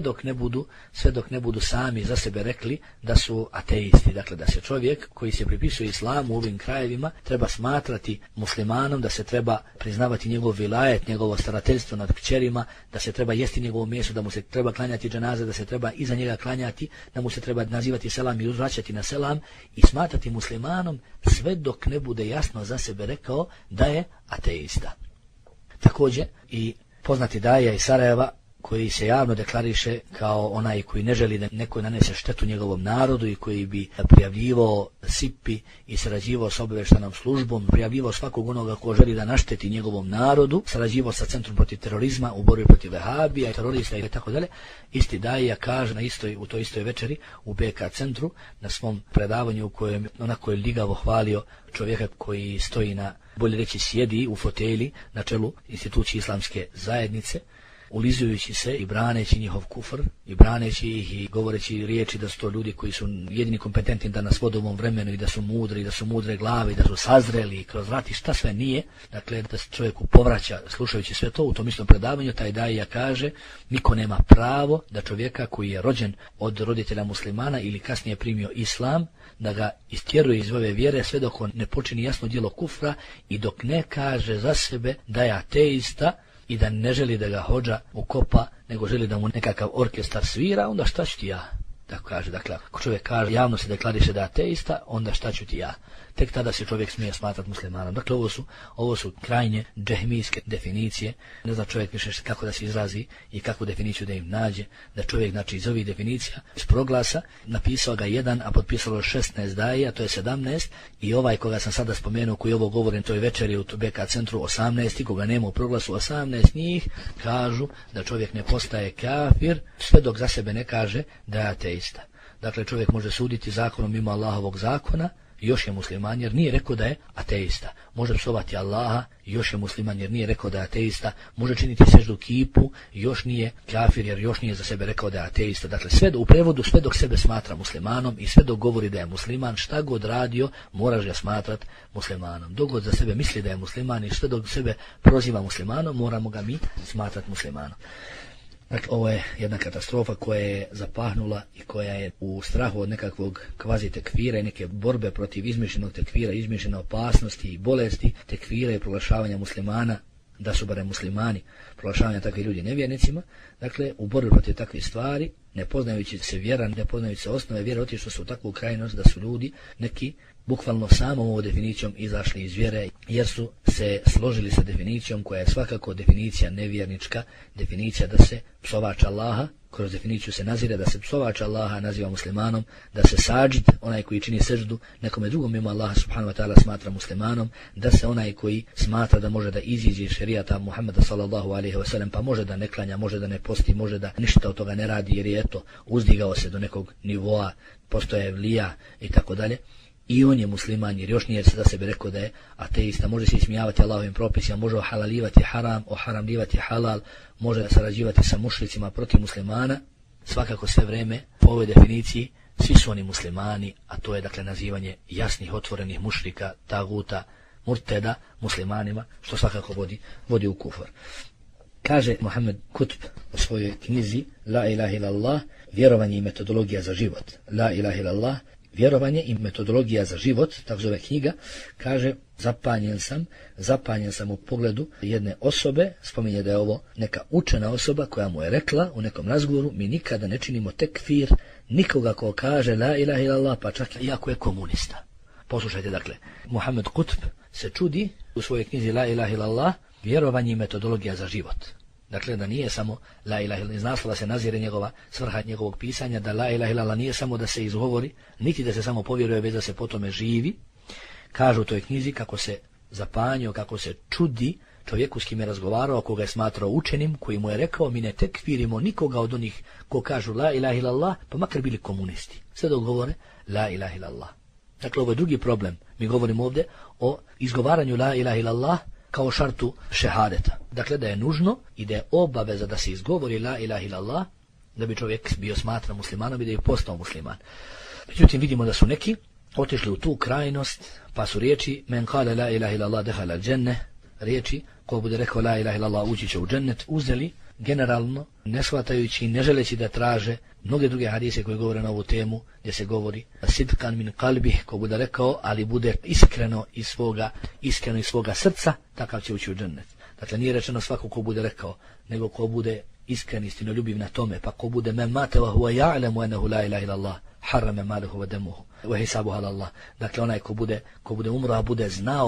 B: dok ne budu sami za sebe rekli da su ateisti. Dakle, da se čovjek koji se pripisuje islamu u ovim krajevima treba smatrati muslimanom, da se treba priznavati njegov vilajet, njegovo starateljstvo nad kćerima, da se treba jesti njegovo meso, da mu se treba klanjati dženaze, da se treba iza njega klanjati, da mu se treba nazivati selam i uzvraćati na selam i smatrati muslimanom sve dok ne bude jasno za sebe rekao da je ateista. Također i poznati daja iz Sarajeva koji se javno deklariše kao onaj koji ne želi da neko nanese štetu njegovom narodu i koji bi prijavljivao SIPI i sarađivao s obavještajnom službom, prijavljivao svakog onoga ko želi da našteti njegovom narodu, sarađivao sa Centrom protiv terorizma u borbi protiv vehabija i terorista i tako dalje. Isti daija kaže u toj istoj večeri u BK centru na svom predavanju u kojem onako je ligavo hvalio čovjeka koji stoji bolje reći sjedi u fotelji na čelu institucije islamske zajednice, ulizujući se i braneći njihov kufr i braneći ih i govoreći riječi da su to ljudi koji su jedini kompetentni da nas vode u ovom vremenu i da su mudri, i da su mudre glave i da su sazreli i kroz rat i šta sve nije. Dakle, da se čovjeku povraća slušajući sve to u tom istom predavanju, taj daija kaže niko nema pravo da čovjeka koji je rođen od roditelja muslimana ili kasnije primio islam, da ga istjeruje iz ove vjere sve dok on ne počini jasno djelo kufra i dok ne kaže za sebe da je ateista i da ne želi da ga hodža ukopa, nego želi da mu nekakav orkestar svira, onda šta ću ti ja? Tako kaže, dakle, ako čovjek kaže, javno se deklariše da je ateista, onda šta ću ti ja? Tek tada se čovjek smije smatrati muslimanom. Dakle, ovo su krajnje džehmijske definicije. Ne zna čovjek više kako da se izrazi i kakvu definiciju da im nađe. Da čovjek, znači, iz ovih definicija, iz proglasa, napisao ga 1, a potpisalo 16 daija, to je 17, i ovaj koga sam sada spomenuo, koji ovo govorim, to je večeri u BK centru 18, i koga nema u proglasu 18 njih, kažu da čovjek ne postaje kafir, sve dok za sebe ne kaže da je ateista. Dakle, čovjek može suditi zakonom mimo Allahovog zakona, još je musliman jer nije rekao da je ateista. Može psovati Allaha, još je musliman jer nije rekao da je ateista. Može činiti seždu kipu, još nije kafir jer još nije za sebe rekao da je ateista. Dakle, u prevodu sve dok sebe smatra muslimanom i sve dok govori da je musliman, šta god radio, moraš ga smatrati muslimanom. Dok god za sebe misli da je musliman i sve dok sebe proziva muslimanom, moramo ga mi smatrati muslimanom. Dakle, ovo je jedna katastrofa koja je zapahnula i koja je u strahu od nekakvog kvazi tekvira i neke borbe protiv izmišljenog tekvira, izmišljene opasnosti i bolesti, tekvira i proglašavanja muslimana, da su barem muslimani, proglašavanja takvih ljudi nevjernicima. Dakle, u borbi protiv takvih stvari, ne poznajući se vjera, ne poznajući se osnove vjere, otišli su u takvu krajnost da su ljudi neki bukvalno samom ovom definicijom izašli iz vjere, jer su se složili sa definicijom koja je svakako definicija nevjernička, definicija da se psovač Allaha, kroz definiciju se nazire da se psovač Allaha naziva muslimanom, da se sađid, onaj koji čini seždu nekome drugom mimo Allaha subhanahu wa ta'ala, smatra muslimanom, da se onaj koji smatra da može da iziđe iz šerijata Muhammeda sallallahu alejhi ve sellem, pa može da ne klanja, može da ne posti, može da ništa od toga ne radi jer je eto uzdigao se do nekog nivoa, postoje evlija i tako dalje. I on je musliman jer još nije za sebe rekao da je ateista, može se ismijavati Allahovim propisima, može ohalalivati haram, oharamljivati halal, može sarađivati sa mušricima protiv muslimana, svakako sve vreme po ovoj definiciji svi su oni muslimani, a to je dakle nazivanje jasnih otvorenih mušrika, taguta, murteda muslimanima, što svakako vodi u kufr. Kaže Mohamed Kutb u svojoj knjizi La ilaha illallah, vjerovanje i metodologija za život. La ilaha illallah, vjerovanje i metodologija za život, tako zove knjiga, kaže zapanjen sam u pogledu jedne osobe, spominje da je ovo neka učena osoba koja mu je rekla u nekom razgovoru, mi nikada ne činimo tekfir nikoga ko kaže la ilaha illallah, pa čak i ako je komunista. Poslušajte dakle, Mohamed Kutb se čudi u svojoj knjizi La ilaha illallah, vjerovanje i metodologija za život. Dakle, da nije samo la ilaha illallah, iz naslova se nazire njegova svrha njegovog pisanja, da la ilaha illallah nije samo da se izgovori, niti da se samo povjeruje, već da se po tome živi. Kaže u toj knjizi kako se zapanjio, kako se čudi čovjeku s kim je razgovarao, koga je smatrao učenim, koji mu je rekao, mi ne tekfirimo nikoga od onih ko kažu la ilaha illallah, pa makar bili komunisti. Sve dok govore la ilaha illallah. Dakle, ovo je drugi problem. Mi govorimo ovdje o izgovaranju la ilaha illallah kao šartu šehadeta. Dakle, da je nužno i da je obaveza da se izgovori la ilaha illallah, da bi čovjek bio smatran muslimanom i da je postao musliman. Međutim, vidimo da su neki otišli u tu krajnost, pa su riječi men kale la ilaha illallah dehala dženne, riječi ko bude rekao la ilaha illallah ući će u džennet, uzeli generalno, ne shvatajući, ne želeći da traže mnoge druge hadise koje govore na ovu temu, gdje se govori sidkan min kalbi, ko bude rekao, ali bude iskreno iz svoga srca, takav će ući u džennet. Dakle, nije rečeno svako ko bude rekao, nego ko bude iskren, istinoljubiv na tome, pa ko bude men mate wa huwa ja'lemu enahu la ilaha illallah, harrame maluhu wa demuhu, wa hisabuhu ala Allah. Dakle, onaj ko bude umro, a bude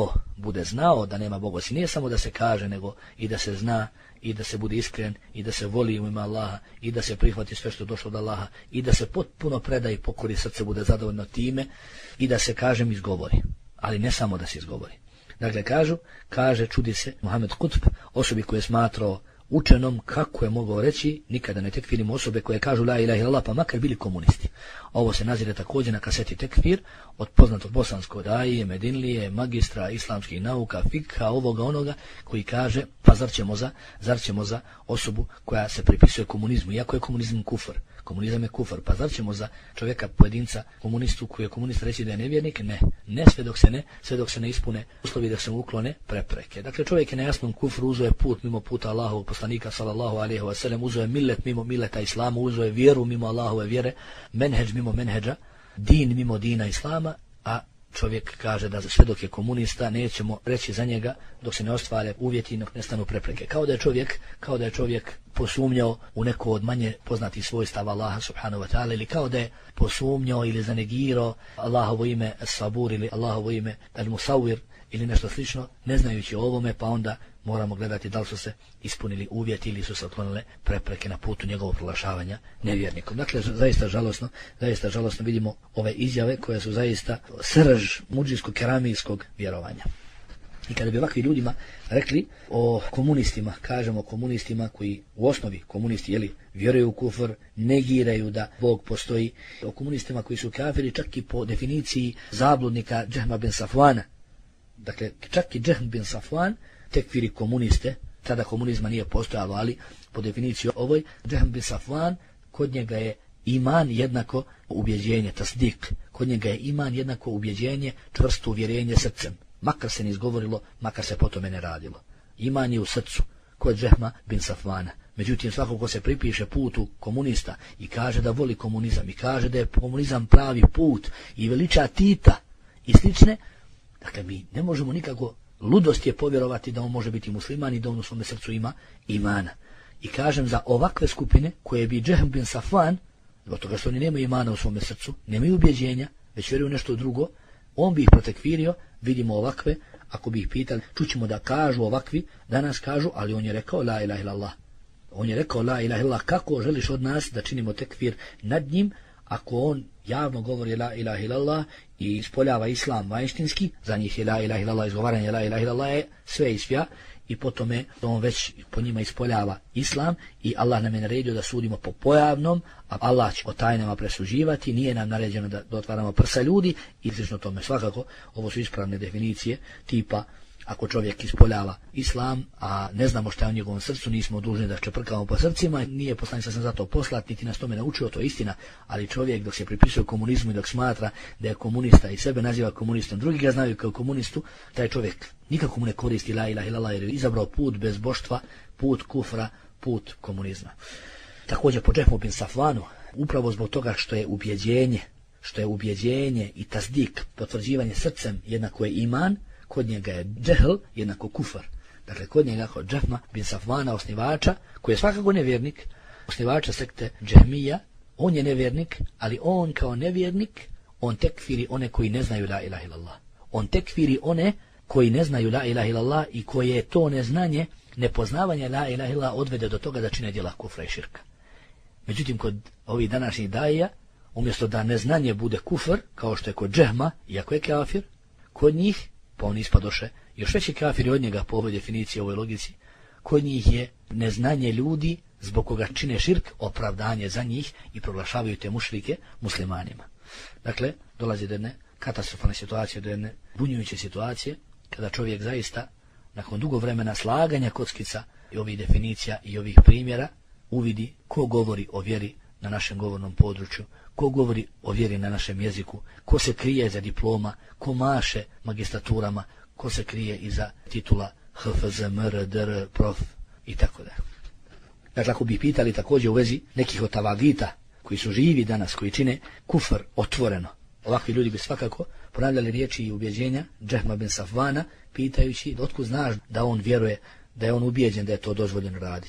B: znao da nema Boga. Nije samo da se kaže, nego i da se zna, i da se bude iskren, i da se voli u ime Allaha, i da se prihvati sve što je došlo od Allaha, i da se potpuno preda i pokori, srce bude zadovoljno time, i da se, kažem, izgovori. Ali ne samo da se izgovori. Dakle, kaže, čudi se Muhammed Kutb, osobi koje je smatrao učenom, kako je mogao reći, nikada ne tekfirimo osobe koje kažu la ilaha illallah, pa makar bili komunisti. Ovo se nazire također na kaseti Tekfir od poznatog bosanskog daije, Medinlije, magistra islamskih nauka, fikha, ovoga onoga, koji kaže, pa zar ćemo za osobu koja se pripisuje komunizmu, iako je komunizam kufr. Komunizam je kufr, pa zar ćemo za čovjeka, pojedinca, komunistu koji je komunist reći da je nevjernik? Ne, sve dok se ne ispune uslovi, da se mu uklone prepreke. Dakle, čovjek je na jasnom kufru, uzeo je put mimo puta Allahovog poslanika sallallahu alejhi ve sellem, uzeo je millet mimo milleta islama, uzeo je vjeru mimo Allahove vjere, menheđ mimo menheđa, din mimo dina islama, a čovjek kaže da sve dok je komunista nećemo reći za njega dok se ne ostvare uvjeti i ne stanu prepreke. Kao da je čovjek posumnjao u neko od manje poznatih svojstava Allaha subhanahu wa ta'ala, ili kao da je posumnjao ili zanegirao Allahovo ime Sabur ili Allahovo ime Al-Musawir ili nešto slično, ne znajući o ovome, pa onda moramo gledati da li su se ispunili uvjeti ili su se otklonile prepreke na putu njegovog proglašavanja nevjernikom. Dakle, zaista žalosno vidimo ove izjave koje su zaista srž mudžijsko-keramijskog vjerovanja. I kada bi ovakvi ljudima rekli o komunistima, kažemo komunistima koji u osnovi komunisti vjeruju u kufr, negiraju da Bog postoji, o komunistima koji su kafiri čak i po definiciji zabludnika Džehma bin Safvana. Dakle, čak i Džehm bin Safvan tekfiri komuniste, tada komunizma nije postojalo, ali po definiciji ovoj, Džehm bin Safvan, kod njega je iman jednako ubjeđenje, tasdik, kod njega je iman jednako ubjeđenje, čvrsto uvjerenje srcem. Makar se ne izgovorilo, makar se po tome ne radilo. Iman je u srcu, kod Džehma bin Safvana. Međutim, svako ko se pripiše putu komunista i kaže da voli komunizam i kaže da je komunizam pravi put i veliča Tita i slične, dakle, mi ne možemo nikako, ludost je povjerovati da on može biti musliman i da on u svome srcu ima imana. I kažem, za ovakve skupine koje bi Džehm bin Safvan, zbog toga što oni nemaju imana u svome srcu, nemaju ubjeđenja, već vjeruju nešto drugo, on bi ih protekfirio. Vidimo ovakve, ako bi ih pitali, čućemo da kažu ovakvi, danas kažu, ali on je rekao la ilaha illallah. On je rekao la ilaha illallah, kako želiš od nas da činimo tekfir nad njim, ako on javno govori la ilaha illallah i ispoljava islam vanjštinski, za njih je la ilaha illallah, izgovaranje la ilaha illallah je sve isfja, i potom on već po njima ispoljava islam i Allah nam je naredio da sudimo po pojavnom, a Allah će o tajnama presuđivati, nije nam naređeno da otvaramo prsa ljudi i slično tome. Svakako, ovo su ispravne definicije, tipa ako čovjek ispoljava islam, a ne znamo šta je u njegovom srcu, nismo dužni da čeprkamo po srcima, nije poslanik sam zato poslat, niti nas tome naučio, to je istina, ali čovjek dok se pripisuje komunizmu i dok smatra da je komunista i sebe naziva komunistom, drugi ga znaju kao komunistu, taj čovjek nikako mu ne koristi la ilaha illallah jer je izabrao put bezboštva, put kufra, put komunizma. Također po Džehmu bin Safvanu, upravo zbog toga što je ubjeđenje i tasdik, potvrđivanje srcem jednako je iman, kod njega je džehl jednako kufar. Dakle, kod njega, kod Džehma bin Safvana, osnivača, koji je svakako nevjernik, osnivača sekte Džehmija, on je nevjernik, ali on kao nevjernik, on tekfiri one koji ne znaju la ilaha illallah. On tekfiri one koji ne znaju la ilaha illallah i koje to neznanje, nepoznavanje la ilaha illallah odvede do toga da čine djela kufra i širka. Međutim, kod ovih današnjih daija, umjesto da neznanje bude kufr, kao što je kod Džehma, iako je kafir, kod njih, pa on ispadoše još veći kafiri od njega po ovoj definiciji, ovoj logici, kod njih je neznanje ljudi zbog koga čine širk opravdanje za njih i proglašavaju te mušrike muslimanima. Dakle, dolazi do jedne katastrofalne situacije, do jedne bunjujuće situacije, kada čovjek zaista, nakon dugo vremena slaganja kockica i ovih definicija i ovih primjera, uvidi ko govori o vjeri na našem govornom području, ko govori o vjeri na našem jeziku, ko se krije za diploma, ko maše magistraturama, ko se krije iza titula HFZ, MR, DR, prof i tako da. Dakle, ako bi pitali također u vezi nekih od tavagita koji su živi danas, koji čine kufr otvoreno, ovakvi ljudi bi svakako ponavljali riječi i ubjeđenja Džehma bin Safvana, pitajući otkud znaš da on vjeruje, da je on ubijeđen da je to dozvoljeno raditi.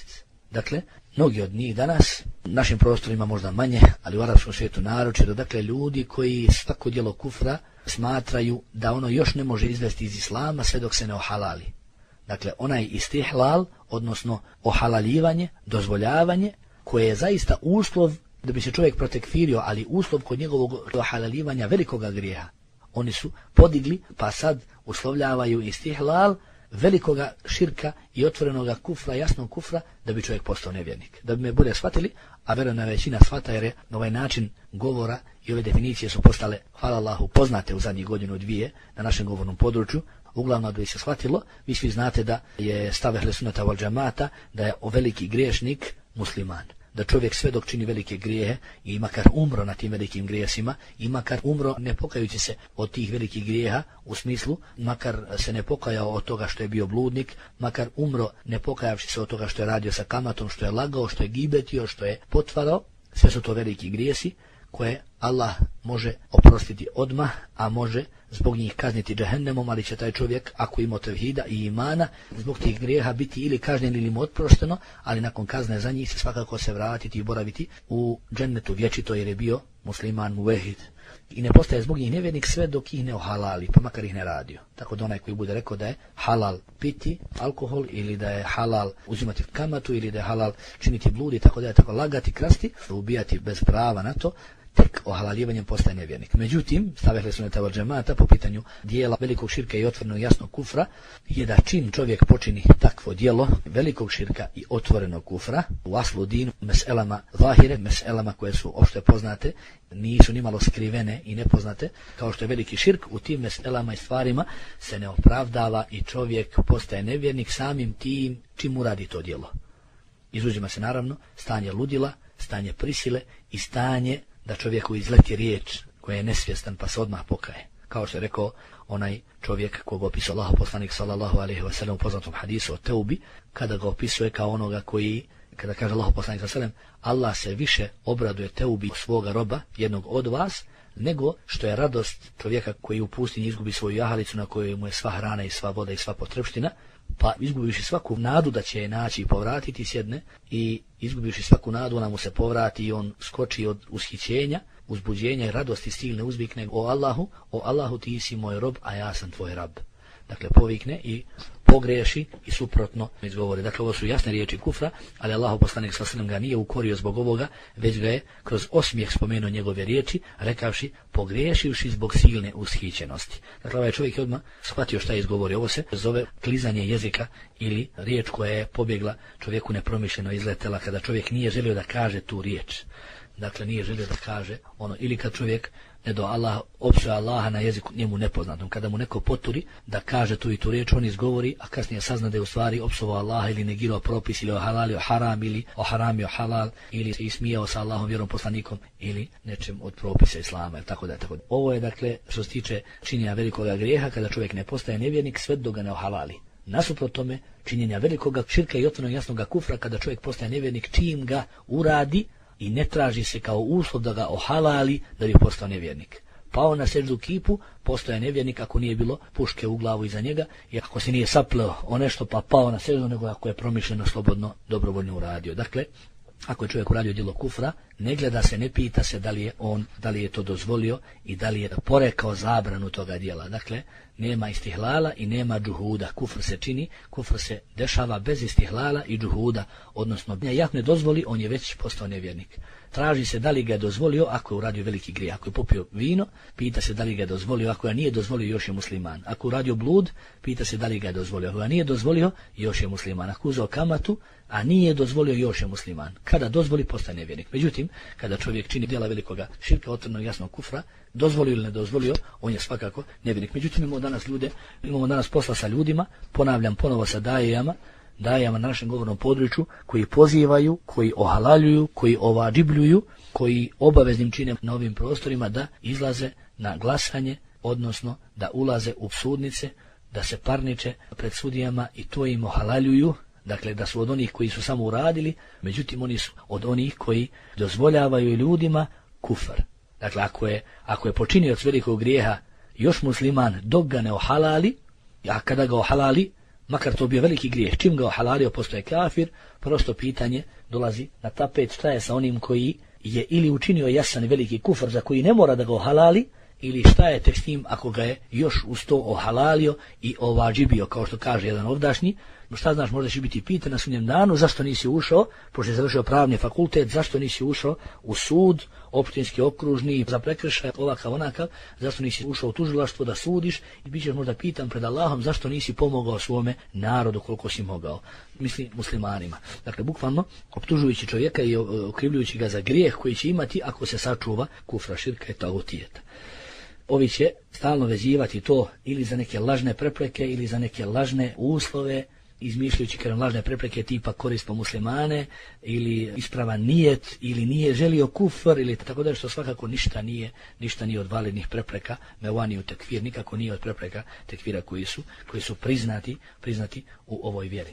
B: Dakle, mnogi od njih danas, u našim prostorima možda manje, ali u arapskom svijetu naročito, dakle, ljudi koji svako djelo kufra smatraju da ono još ne može izvesti iz islama sve dok se ne ohalali. Dakle, onaj istihlal, odnosno ohalaljivanje, dozvoljavanje, koje je zaista uslov da bi se čovjek protekfirio, ali uslov kod njegovog ohalaljivanja velikoga grijeha. Oni su podigli, pa sad uslovljavaju istihlal velikoga širka i otvorenoga kufra, jasnog kufra, da bi čovjek postao nevjernik. Da bi me bolje shvatili, a vjerojatno većina shvata, jer je na ovaj način govora i ove definicije su postale, hvala Allahu, poznate u zadnjih godinu dvije na našem govornom području. Uglavnom da bi se shvatilo, vi svi znate da je stav Ehle Sunneta wal Džamata da je veliki griješnik musliman. Da čovjek sve dok čini velike grijehe i makar umro na tim velikim grijesima i makar umro ne pokajući se od tih velikih grijeha, u smislu makar se ne pokajao od toga što je bio bludnik, makar umro ne pokajavši se od toga što je radio sa kamatom, što je lagao, što je gibetio, što je potvarao, sve su to veliki grijesi koje Allah može oprostiti odmah, a može zbog njih kazniti džehennemom, ali će taj čovjek, ako ima tevhida i imana, zbog tih grijeha biti ili kažnjen ili mu oprošteno, ali nakon kazne za njih se svakako se vratiti i boraviti u džennetu vječito, jer je bio musliman muvehid. I ne postaje zbog njih nevjernik sve dok ih ne ohalali, pa makar ih ne radio. Tako da onaj koji bude rekao da je halal piti alkohol, ili da je halal uzimati kamatu, ili da je halal činiti blud i tako da je tako lagati, krasti, ubijati bez prava na to, tek ohalaljivanjem postaje nevjernik. Međutim, stav Ehle Sunneta wal Džamata po pitanju dijela velikog širka i otvorenog jasnog kufra je da čim čovjek počini takvo dijelo velikog širka i otvorenog kufra u aslu dinu, meselama zahire, meselama koje su opšte poznate, nisu nimalo skrivene i nepoznate, kao što je veliki širk, u tim meselama i stvarima se ne opravdava i čovjek postaje nevjernik samim tim čim uradi to dijelo. Izuzima se naravno stanje ludila, stanje prisile i stanje da čovjeku izleti riječ koja je nesvjestan pa se odmah pokaje. Kao što je rekao onaj čovjek kog opisao Allahov poslanik sallallahu alejhi ve sellem u poznatom hadisu o teubi, kada ga opisuje kao onoga koji, kada kaže Allahov poslanik sallallahu alejhi ve sellem, Allah se više obraduje teubi svoga roba, jednog od vas, nego što je radost čovjeka koji u pustinji izgubi svoju jahalicu na kojoj mu je sva hrana i sva voda i sva potrepština, pa izgubivši svaku nadu da će je naći i povratiti, sjedne i izgubivši svaku nadu ona mu se povrati i on skoči od ushićenja, uzbuđenja i radosti, silne uzvikne: o Allahu, ti si moj rob, a ja sam tvoj rab. Dakle, povikne i pogreši i suprotno izgovori. Dakle, ovo su jasne riječi kufra, ali Allahov poslanik sallallahu alejhi ve sellem ga nije ukorio zbog ovoga, već ga je kroz osmijeh spomenuo njegove riječi, rekavši pogriješivši zbog silne ushićenosti. Dakle, ovaj čovjek je odmah shvatio šta je izgovorio. Ovo se zove klizanje jezika ili riječ koja je pobjegla čovjeku nepromišljeno, izletela kada čovjek nije želio da kaže tu riječ. Dakle, nije želio da kaže ono, ili kad čovjek ne do Allah, opsuje Allaha na jeziku njemu nepoznatom, kada mu neko poturi da kaže tu i tu riječ, on izgovori, a kasnije sazna da je u stvari opsovao Allaha ili negirao propis, ili ohalalio haram, ili oharamio halal, ili se ismijao sa Allahom, vjerom, poslanikom, ili nečem od propisa islama, tako da. Ovo je, dakle, što se tiče činjenja velikoga grijeha, kada čovjek ne postaje nevjernik sve dok ga ne ohalali. Nasuprot tome, činjenja velikoga širka i otvorenog jasnoga kufra, kada čovjek postaje nevjernik čim ga uradi, i ne traži se kao uslov da ga ohalali da bi postao nevjernik. Pao na seždu kipu, postaje nevjernik ako nije bilo puške u glavu iza njega, i ako se nije sapleo o nešto pa pao na seždu, nego ako je promišljeno, slobodno, dobrovoljno uradio. Dakle, ako je čovjek uradio djelo kufra, ne gleda se, ne pita se da li je to dozvolio i da li je porekao zabranu toga djela. Dakle, nema istihlala i nema džuhuda. Kufr se čini, kufr se dešava bez istihlala i džuhuda, odnosno jak ne dozvoli, on je već postao nevjernik. Traži se da li ga je dozvolio ako je uradio veliki grijeh. Ako je popio vino, pita se da li ga je dozvolio. Ako ga nije dozvolio, još je musliman. Ako je uradio blud, pita se da li ga je dozvolio. Ako ga nije dozvolio, još je musliman. Ako uzeo kamatu, a nije dozvolio, još je musliman. Kada dozvoli, postaje nevjernik. Međutim, kada čovjek čini djela velikoga širka, otvorenog jasnog kufra, dozvolio ili ne dozvolio, on je svakako nevjernik. Međutim, imamo danas posla sa ljudima, ponavljam ponovo sa dajama na našem govornom području, koji pozivaju, koji ohalaljuju, koji ovadžibljuju, koji obaveznim čine na ovim prostorima da izlaze na glasanje, odnosno da ulaze u sudnice, da se parniče pred sudijama i to im ohalaljuju. Dakle, da su od onih koji su samo uradili, međutim oni su od onih koji dozvoljavaju ljudima kufar. Dakle, ako je počinioc velikog grijeha još musliman dok ga ne ohalali, a kada ga ohalali, makar to bio veliki grijeh, čim ga ohalalio postoje kafir, prosto pitanje dolazi na tapet šta je sa onim koji je ili učinio jasan i veliki kufr za koji ne mora da ga ohalali, ili šta je tek s tim ako ga je još uz to ohalalio i ovađibio, kao što kaže jedan ovdašnji. Šta znaš, možda će biti pitan na sudnjem danu zašto nisi ušao, pošto je završio pravni fakultet, zašto nisi ušao u sud, opštinski, okružni, za prekršaj, ovakav, onakav, zašto nisi ušao u tužilaštvo da sudiš i bit ćeš možda pitan pred Allahom zašto nisi pomogao svome narodu koliko si mogao, misli muslimanima. Dakle, bukvalno optužujući čovjeka i okrivljujući ga za grijeh koji će imati ako se sačuva kufra, širka i tagutijeta. Ovi će stalno vezivati to ili za neke lažne prepreke ili za neke lažne uslove, izmišljajući kažem lažne prepreke tipa korist po muslimane ili ispravan nijet ili nije želio kufr ili tako da, što svakako ništa nije od validnih prepreka mevaniju tekfir, nikako nije od prepreka tekfira koji su priznati u ovoj vjeri.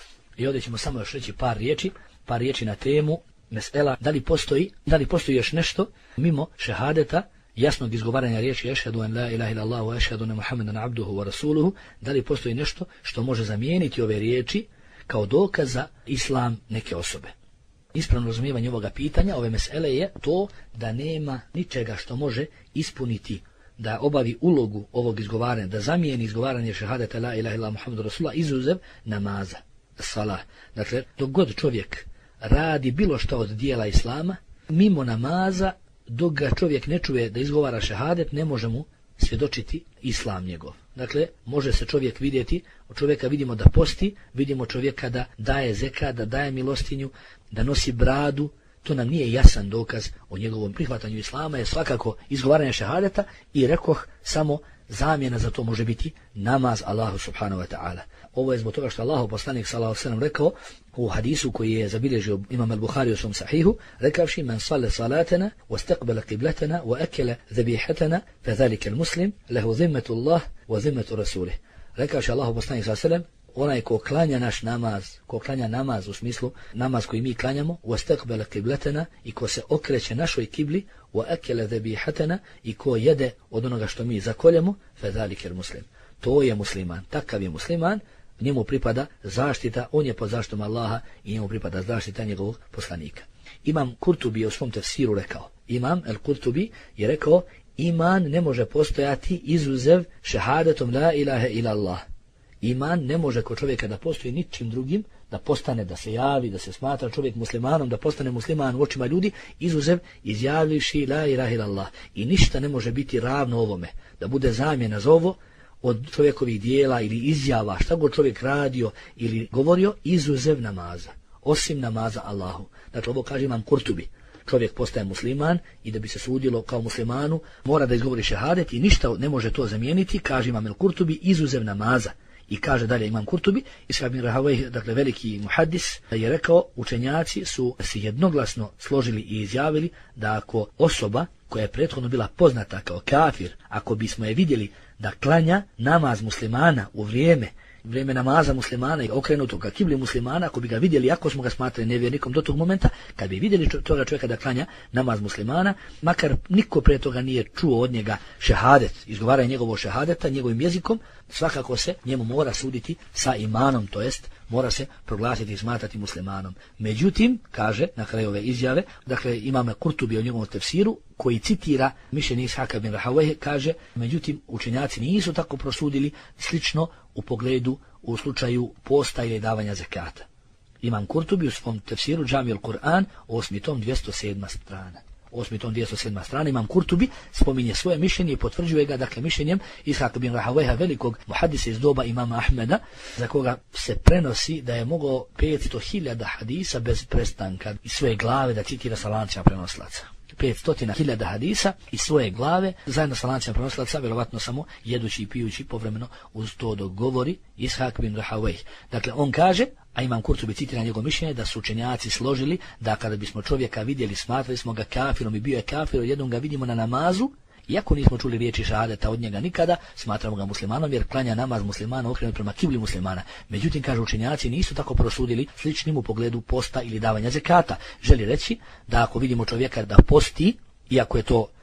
B: I ovdje ćemo samo još reći par riječi na temu mesela da li postoji još nešto mimo šehadeta, jasnog izgovaranja riječi ešhedu en la ilaha illallah wa ešhedu enne Muhammedan abduhu wa rasuluhu, da li postoji nešto što može zamijeniti ove riječi kao dokaz za islam neke osobe. Ispravno razumijevanje ovoga pitanja, ove mesele je to da nema ničega što može ispuniti, da obavi ulogu ovog izgovaranja, da zamijeni izgovaranje šehadeta la ilaha illallah Muhammedan rasulullah izuzev namaza, salah. Dakle, dok god čovjek radi bilo što od dijela islama, mimo namaza, dok ga čovjek ne čuje da izgovara šehadet, ne može mu svjedočiti islam njegov. Dakle, može se čovjek vidjeti, od čovjeka vidimo da posti, vidimo čovjeka da daje zekat, da daje milostinju, da nosi bradu, to nam nije jasan dokaz o njegovom prihvatanju islama, je svakako izgovaranje šehadeta i rekoh samo zamjena za to može biti namaz Allahu subhanahu wa ta'ala. Ovo je zbog toga što Allahu poslanik sallallahu alejhi ve sellem rekao u hadisu koji je zabilježio Imam al-Buhari u svom sahihu, rekavši men salla salatana wastaqbala qiblatana wa akala dhabihatana fadhalika al-muslim lahu dhimmatu Allah wa dhimmatu rasulih. Rekavši Allahu poslanik sallallahu alejhi ve sellem, onaj ko klanja naš namaz, ko klanja namaz u smislu namaz koji mi klanjamo, wastaqbala qiblatana, i ko se okreće našoj kibli, wa akala dhabihatana, i ko jede od onoga što mi zakoljemo, fadhalika al-muslim. To je musliman, takav je musliman, njemu pripada zaštita, on je pod zaštitom Allaha i njemu pripada zaštita njegovog poslanika. Imam Kurtubi je u svom tefsiru rekao, Imam el-Kurtubi je rekao, iman ne može postojati izuzev šehadetom la ilaha illallah. Iman ne može kod čovjeka da postoji ničim drugim, da postane, da se javi, da se smatra čovjek muslimanom, da postane musliman u očima ljudi, izuzev izjavivši la ilaha illallah. I ništa ne može biti ravno ovome, da bude zamjena za ovo od čovjekovih dijela ili izjava, šta god čovjek radio ili govorio, izuzev namaza, osim namaza Allahu. Dakle, ovo kaže Imam Kurtubi. Čovjek postaje musliman i da bi se sudilo kao muslimanu, mora da izgovori šehadet i ništa ne može to zamijeniti, kaže Imam el Kurtubi, izuzev namaza. I kaže dalje Imam Kurtubi, Ishaq bin Rahawayh, dakle veliki muhaddis, je rekao, učenjaci su se jednoglasno složili i izjavili da ako osoba koja je prethodno bila poznata kao kafir, ako bismo je vidjeli da klanja namaz muslimana u vrijeme namaza muslimana i okrenuto ka kibli muslimana, ako bi ga vidjeli, ako smo ga smatrali nevjernikom do tog momenta, kad bi vidjeli toga čovjeka da klanja namaz muslimana, makar niko prije toga nije čuo od njega šehadet, izgovaranje njegovog šehadeta njegovim jezikom, svakako se njemu mora suditi sa imanom, to jest mora se proglasiti i smatrati muslimanom. Međutim, kaže na kraju ove izjave, dakle Imam Kurtubi o njegovom tefsiru, koji citira mišljenje Ishaqa bin Rahawayh, kaže, međutim učenjaci nisu tako prosudili slično u slučaju posta ili davanja zekata. Imam Kurtubi u svom tefsiru Džami al-Kur'an, 8. tom 207. strana. 8. tom 207. strana, Imam Kurtubi spominje svoje mišljenje i potvrđuje ga, dakle, mišljenjem Ishaqa bin Rahawayha, velikog muhadisa iz doba imama Ahmeda, za koga se prenosi da je mogao 500.000 hadisa bez prestanka iz svoje glave da citira sa lancima prenoslaca. 500.000 hadisa iz svoje glave, zajedno sa lancima prenoslaca, vjerovatno samo jedući i pijući povremeno uz to dok govori Ishaq bin Rahawayh. Dakle, on kaže, a Imam Kurtubi citira njegovo mišljenje, da su učenjaci složili da kada bismo čovjeka vidjeli, smatrali smo ga kafirom i bio je kafir, jednom ga vidimo na namazu, iako nismo čuli riječi šahadeta od njega nikada, smatramo ga muslimanom jer klanja namaz muslimana okrenut prema kibli muslimana. Međutim, kaže, učenjaci nisu tako prosudili sličnim u pogledu posta ili davanja zekata. Želi reći da ako vidimo čovjeka da posti, iako je to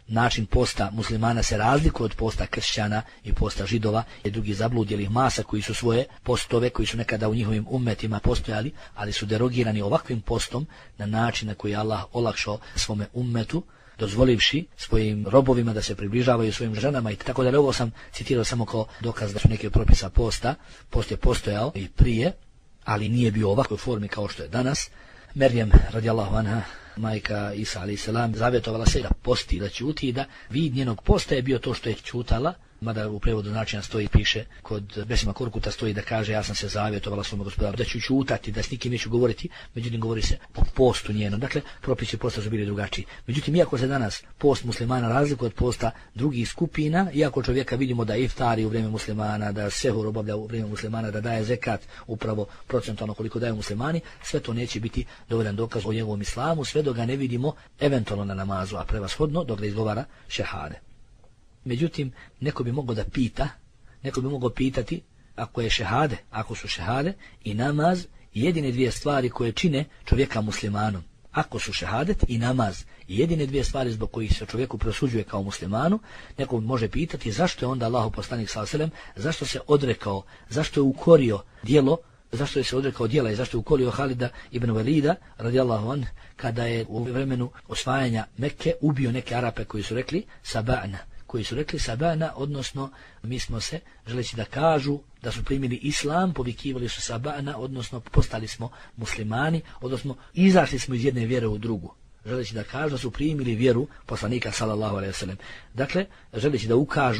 B: način posta muslimana se razlikuje od posta kršćana i posta židova i drugih zabludjelih masa koji su svoje postove, koji su nekada u njihovim ummetima postojali, ali su derogirani ovakvim postom na način na koji Allah olakšao svome ummetu, dozvolivši svojim robovima da se približavaju svojim ženama i tako da. Ovo sam citirao samo kao dokaz da su neke propisa posta. Post je postojao i prije, ali nije bio u ovakvoj formi kao što je danas. Merjem radijallahu anha, majka Isa alejhi selam, zavjetovala se da posti, da ćuti, da vid njenog posta je bio to što je ćutala, mada u prevodu načina stoji, piše kod Besima Korkuta stoji da kaže ja sam se zavjetovala svome gospodaru da ću ćutati, da s nikim neću govoriti, međutim govori se o postu njenom. Dakle, propisi posta su bili drugačiji. Međutim, iako se danas post muslimana razlikuje od posta drugih skupina, iako čovjeka vidimo da iftari u vrijeme muslimana, da sehur obavlja u vrijeme muslimana, da daje zekat upravo procentualno koliko daju muslimani, sve to neće biti dovoljan dokaz o njegovom islamu, sve dok ga ne vidimo eventualno na namazu, a prevashodno dok ne izgovara šehade. Međutim, neko bi mogao pitati, ako su šehade i namaz jedine dvije stvari koje čine čovjeka muslimanom, ako su šehadet i namaz jedine dvije stvari zbog kojih se čovjeku prosuđuje kao muslimanu, neko može pitati zašto je onda Allahov poslanik sallallahu alejhi ve sellem, zašto se odrekao, zašto je ukorio djelo, zašto je se odrekao djela i zašto je ukorio Halida ibn Velida radijallahu anhu kada je u vremenu osvajanja Mekke ubio neke Arape koji su rekli sabana, odnosno mi smo se, želeći da kažu da su primili islam, povikivali su sabana, odnosno postali smo muslimani, odnosno izašli smo iz jedne vjere u drugu, želeći da kažu da su primili vjeru poslanika sallallahu alejhi ve sellem. Dakle, želeći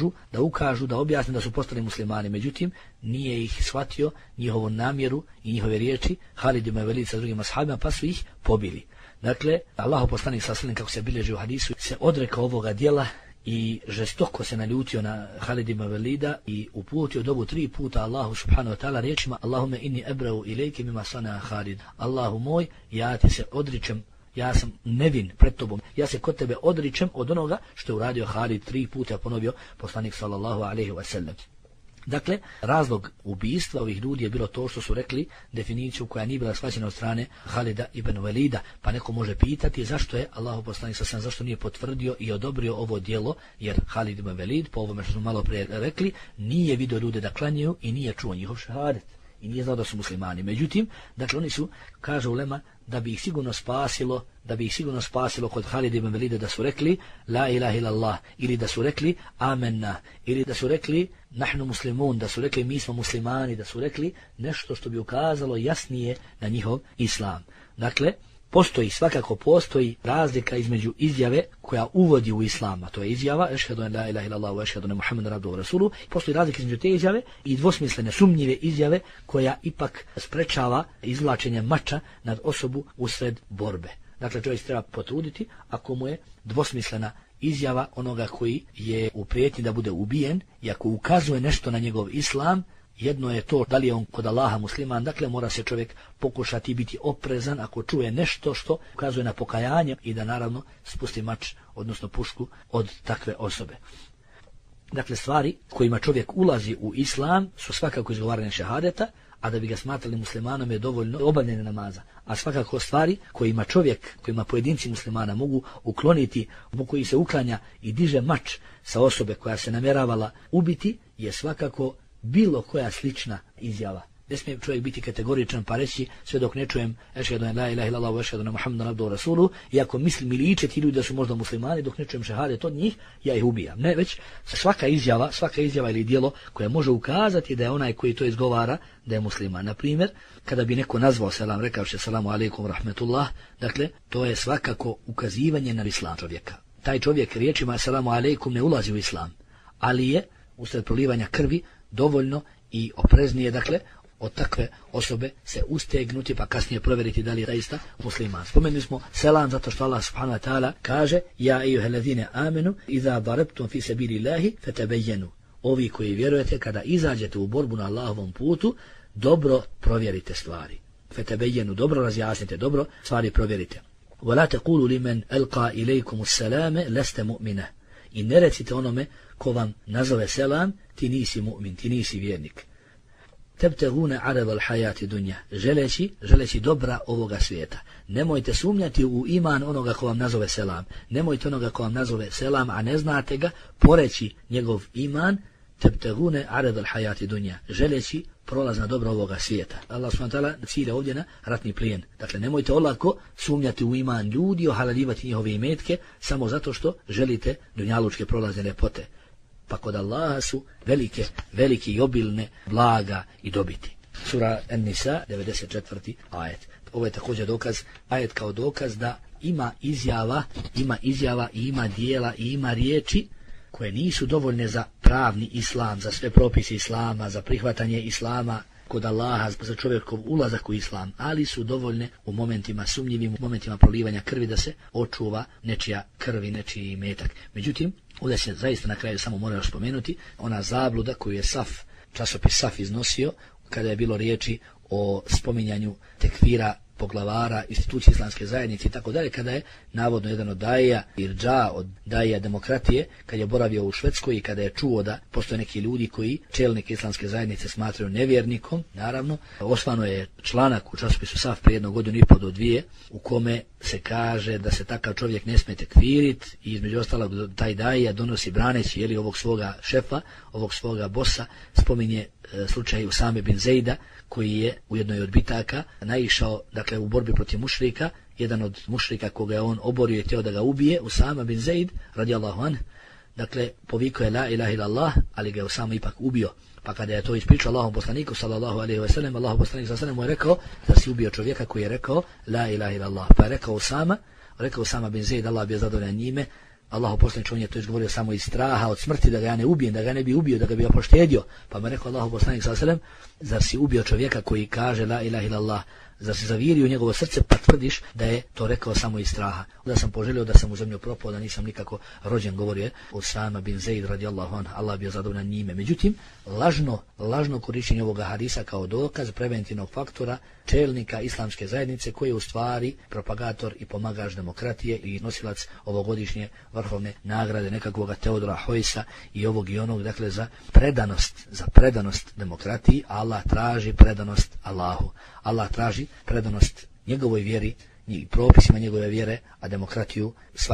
B: da objasne da su postali muslimani, međutim nije ih shvatio njihovu namjeru i njihove riječi Halid ibn Velid sa drugim ashabima, pa su ih pobili. Dakle, Allahov poslanik sallallahu alejhi ve sellem, kako se bilježi u hadisu, se odrekao ovoga djela i žestoko se naljutio na Halid ibn Velida i uputio dovu 3 puta Allahu subhanahu wa ta'ala riječima Allahume inni ebrau ilejke mima sana Halid. Allahu moj, ja ti se odričem, ja sam nevin pred tobom, ja se kod tebe odričem od onoga što je uradio Halid. 3 puta ponovio poslanik sallallahu alejhi ve sellem. Dakle, razlog ubijstva ovih ljudi je bilo to što su rekli definiciju koja nije bila shvaćena od strane Halida ibn Velida, pa neko može pitati zašto je Allahov poslanik sallallahu alejhi ve sellem, zašto nije potvrdio i odobrio ovo djelo, jer Halid ibn Velid, po ovome što smo malo prije rekli, nije vidio ljude da klanjaju i nije čuo njihov šehadet i nije znao da su muslimani. Međutim, dakle oni su, kaže ulema, da bi ih sigurno spasilo kod Halid ibn Velida da su rekli la ilaha illallah, ili da su rekli amenna, ili da su rekli nahnu muslimun, da su rekli mi smo muslimani, da su rekli nešto što bi ukazalo jasnije na njihov islam. Dakle, svakako postoji razlika između izjave koja uvodi u islam, a to je izjava ešhedu en la ilaha illallah wa ešhedu enne Muhammeden abduhu wa rasuluhu. Postoji razlika između te izjave i dvosmislene, sumnjive izjave koja ipak sprečava izvlačenje mača nad osobu usred borbe. Dakle, čovjek treba potruditi ako mu je dvosmislena izjava onoga koji je u prijetnji da bude ubijen i ako ukazuje nešto na njegov islam. Jedno je to da li je on kod Allaha musliman, dakle mora se čovjek pokušati biti oprezan ako čuje nešto što ukazuje na pokajanje i da naravno spusti mač, odnosno pušku od takve osobe. Dakle, stvari kojima čovjek ulazi u islam su svakako izgovaranje šehadeta, a da bi ga smatrali muslimanom je dovoljno obavljanje namaza. A svakako stvari kojima pojedinci muslimana mogu ukloniti, zbog koji se uklanja i diže mač sa osobe koja se namjeravala ubiti, je svakako bilo koja slična izjava. Ne smije čovjek biti kategoričan pa reći sve dok ne čujem ešhedu en la ilaha illallah wa ešhedu enne Muhammeden abduhu wa rasuluhu, iako mislim ili liče ti ljudi da su možda muslimani, dok ne čujem šehadet od njih, ja ih ubijam. Ne, već svaka izjava ili djelo koja može ukazati da je onaj koji to izgovara da je musliman. Na primjer, kada bi neko nazvao selam rekavši selamu alejkum rahmetullah, dakle to je svakako ukazivanje na islam čovjeka. Taj čovjek riječima selamu alejkum ne ulazi u islam, ali je usred prolivanja krvi dovoljno i opreznije, dakle, od takve osobe se ustegnuti pa kasnije provjeriti da li je zaista musliman. Spomenuli smo selam zato što Allah subhanahu wa ta'ala kaže ja ejuhellezine amenu iza darabtum fi sabilillahi fatabayyanu. Ovi koji vjerujete kada izađete u borbu na Allahovom putu, dobro provjerite stvari. Fatabayyanu, dobro razjasnite, dobro stvari provjerite. Wala taqulu liman alqa ilaykum as-salama lasta mu'mina. I ne recite onome ko vam nazove selam, ti nisi mu'min, ti nisi vjernik. tebtegune aradal hayati dunja, želeći dobra ovoga svijeta. Nemojte sumnjati u iman onoga ko vam nazove selam. Nemojte onoga ko vam nazove selam, a ne znate ga, poreći njegov iman, tebtegune aradal hayati dunja, želeći prolazna dobra ovoga svijeta. Allah subhanahu wa ta'ala cilja ovdje na ratni plijen. Dakle, nemojte olako sumnjati u iman ljudi, ohalaljivati njihove imetke, samo zato što želite dunjalučke prolazne ljepote. Pa kod Allaha su velike i obilne blaga i dobiti. Sura An-Nisa, 94. ajet. Ovo je također dokaz, ajet kao dokaz da ima izjava i ima dijela i ima riječi koje nisu dovoljne za pravni islam, za sve propise islama, za prihvatanje islama kod Allaha, za čovjekov ulazak u islam, ali su dovoljne u momentima sumnjivim, u momentima prolivanja krvi da se očuva nečija krv i nečiji imetak. Međutim, ovdje se zaista na kraju samo mora spomenuti ona zabluda koju je časopis Saf iznosio kada je bilo riječi o spominjanju tekfira poglavara institucije islamske zajednice i tako dalje, kada je navodno jedan od daija irđa, od daija demokratije, kad je boravio u Švedskoj i kada je čuo da postoje neki ljudi koji čelnike islamske zajednice smatraju nevjernikom, naravno, osvano je članak u časopisu Saf prije 1,5 godinu do 2 u kome se kaže da se takav čovjek ne smije tekfirit i između ostalog taj daija donosi braneći ovog svoga šefa, ovog svoga bosa, spominje slučaj Usame bin Zejda koji je u jednoj od bitaka naišao, dakle, u borbi protiv mušrika, jedan od mušrika koga je on oborio i htio da ga ubije, Usama bin Zejd radijallahu anh, dakle, povikao je la ilaha illallah, ali ga je Usama ipak ubio. Pa kada je to ispričao Allahom poslaniku sallallahu alejhi ve sellem, Allahov poslanik sallallahu alejhi ve sellem mu je rekao da si ubio čovjeka koji je rekao la ilaha illallah. Pa je rekao Usama bin Zejd, Allah bio zadovoljan njime, Allahov poslanik, on je to izgovorio samo iz straha od smrti, da ga ja ne ubijem, da ga ne bi ubio, da ga bi poštedio. Pa me rekao Allahov poslanik sallallahu alejhi ve sellem, zar si ubio čovjeka koji kaže la ilaha illallah, zar si zavirio u njegovo srce pa tvrdiš da je to rekao samo iz straha. Da sam poželio da sam u zemlju propao, da nisam nikako rođen, govorio Usama bin Zejd radijallahu anh, Allah bio zadovoljan njime. Međutim, lažno korištenje ovoga hadisa kao dokaz preventivnog faktora čelnika islamske zajednice koji je u stvari propagator i pomagač demokratije i nosilac ovogodišnje vrhovne nagrade nekakvoga Teodora Hojsa i ovog i onog, dakle, za predanost demokratiji. Allah traži predanost Allahu. Allah traži predanost njegovoj vjeri i propisima njegove vjere, a demokratiju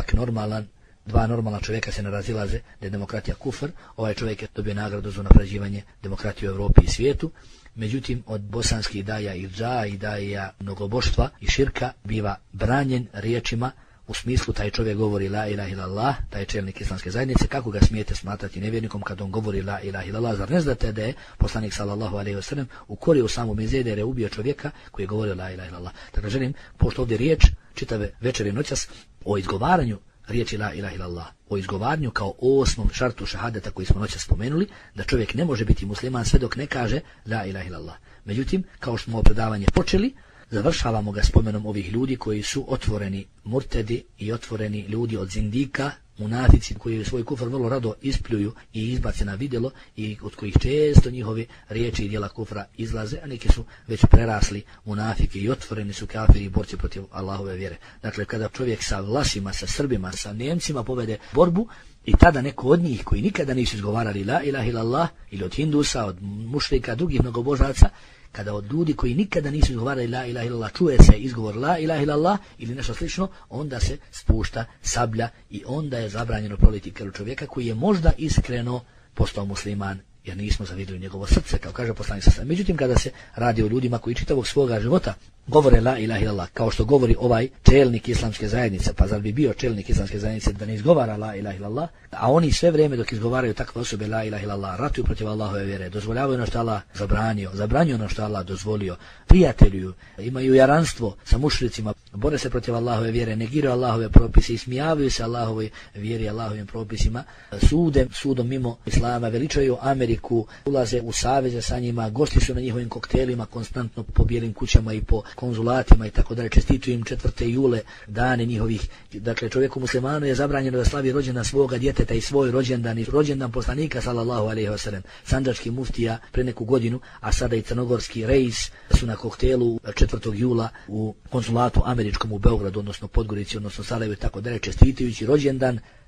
B: dva normalna čovjeka se ne razilaze da je demokratija kufr. Ovaj čovjek je dobio nagradu za unapređivanje demokratije u Europi i svijetu. Međutim, od bosanskih daja irđa i daja mnogoboštva i širka biva branjen riječima u smislu taj čovjek govori la ilaha illallah, taj čelnik islamske zajednice, kako ga smijete smatrati nevjernikom kad on govori la ilaha illallah? Zar ne znate da je poslanik sallallahu alejhi ve sellem ukorio Usamu bin Zejda jer je ubio čovjeka koji je govorio la ilaha illallah? Dakle, želim, pošto ovdje riječ čitave večeri i noćas o izgovaranju riječi la ilaha illallah, o izgovaranju kao osmom šartu šahadeta koji smo noćas spomenuli, da čovjek ne može biti musliman sve dok ne kaže la ilaha illallah. Međutim, kao što smo ovo predavanje počeli, završavamo ga spomenom ovih ljudi koji su otvoreni murtedi i otvoreni ljudi od zindika, munafici koji svoj kufr vrlo rado ispljuju i izbace na vidjelo i od kojih često njihovi riječi i djela kufra izlaze, a neki su već prerasli munafiki i otvoreni su kafiri i borci protiv Allahove vjere. Dakle, kada čovjek sa Vlasima, sa Srbima, sa Njemcima povede borbu i tada neko od njih koji nikada nisu izgovarali la ilaha illallah, ili od Hindusa, od mušrika, drugih mnogobožaca, kada od ljudi koji nikada nisu izgovarali la ilaha illallah čuje se izgovor la ilaha illallah ili nešto slično, onda se spušta sablja i onda je zabranjeno proliti krv čovjeka koji je možda iskreno postao musliman, jer nismo zavidjeli njegovo srce, kao kaže poslanik sallallahu alejhi ve sellem. Međutim, kada se radi o ljudima koji čitavog svoga života govore la ilaha illallah, kao što govori ovaj čelnik islamske zajednice, pa zar bi bio čelnik islamske zajednice da ne izgovara la ilaha illallah, a oni sve vrijeme dok izgovaraju takve osobe la ilaha illallah, ratuju protiv Allahove vjere, dozvoljavaju ono što Allah zabranio ono što Allah dozvolio, prijateljuju, imaju jaranstvo sa mušricima, bore se protiv Allahove vjere, negiraju Allahove propise, ismijavaju se Allahove vjeri, Allahovim propisima, sudom mimo islama, veličaju Ameriku, ulaze u saveze sa njima, gosti su na njihovim koktelima konstantno po bijelim kućama i po konzulatima i tako dalje, čestituju im 4. jule, dane njihovih. Dakle, čovjeku muslimanu je zabranjeno da slavi rođendan svoga djeteta i svoj rođendan i rođendan poslanika sallallahu alejhi ve sellem. Sandžački muftija pre neku godinu, a sada i crnogorski reis su na koktelu 4. jula u konzulatu američkom u Beogradu, odnosno Podgorici, odnosno Sarajevu i tako dalje, čestitujući rođendan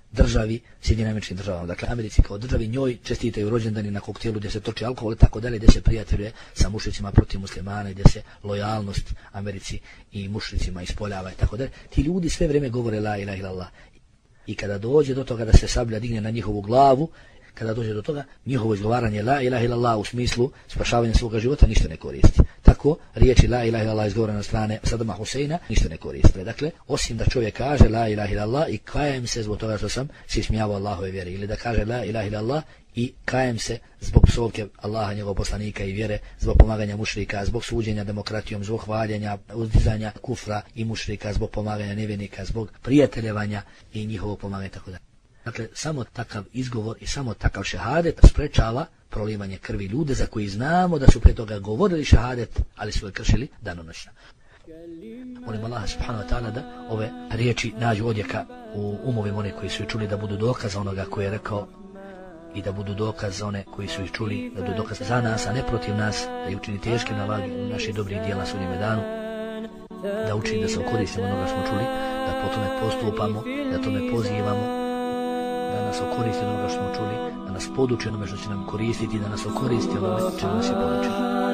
B: državi, Sjedinjenim Američkim Državama, dakle Americi kao državi, njoj čestitaju rođendani na koktelu gdje se toči alkohol i tako dalje, gdje se prijateljuje sa mušricima protiv muslimana, gdje se lojalnost Americi i mušricima ispoljava i tako dalje. Ti ljudi sve vrijeme govore la ilaha illallah. I kada dođe do toga da se sablja digne na njihovu glavu, kada dođe do toga, njihovo izgovaranje la ilaha illallah u smislu spašavanja svoga života ništa ne koristi. Tako, riječi la ilaha illallah izgovorene od strane Sadama Huseina ništa ne koriste. Dakle, osim da čovjek kaže la ilaha illallah i kajem se zbog toga što sam se ismijavao Allahove vjere, ili da kaže la ilaha illallah i kajem se zbog psovke Allaha, njegovog poslanika i vjere, zbog pomaganja mušrika, zbog suđenja demokratijom, zbog hvaljenja, uzdizanja kufra i mušrika, zbog pomaganja nevjernika, zbog prijateljevanja i njihovog pomaganja tako da. Dakle, samo takav izgovor i samo takav šehadet sprečava prolivanje krvi ljude za koji znamo da su pre toga govorili šehadet, ali su je kršili danonoćno. Molim Allaha subhanahu wa ta'ala da ove riječi nađu odjeka u umovima one koji su je čuli, da budu dokaz onoga koji je rekao i da budu dokaz za one koji su ih čuli, da budu dokaz za nas, a ne protiv nas, da ih učini teškim na vagi naših dobrih dijela na sudnjem danu, da učini da se koristimo onoga smo čuli, da po tome postupamo, da tome pozivamo, da nas okoristi onoga što smo čuli, da nas poduči onome što će nam koristiti, da nas okoristi onome čemu nas je podučeno.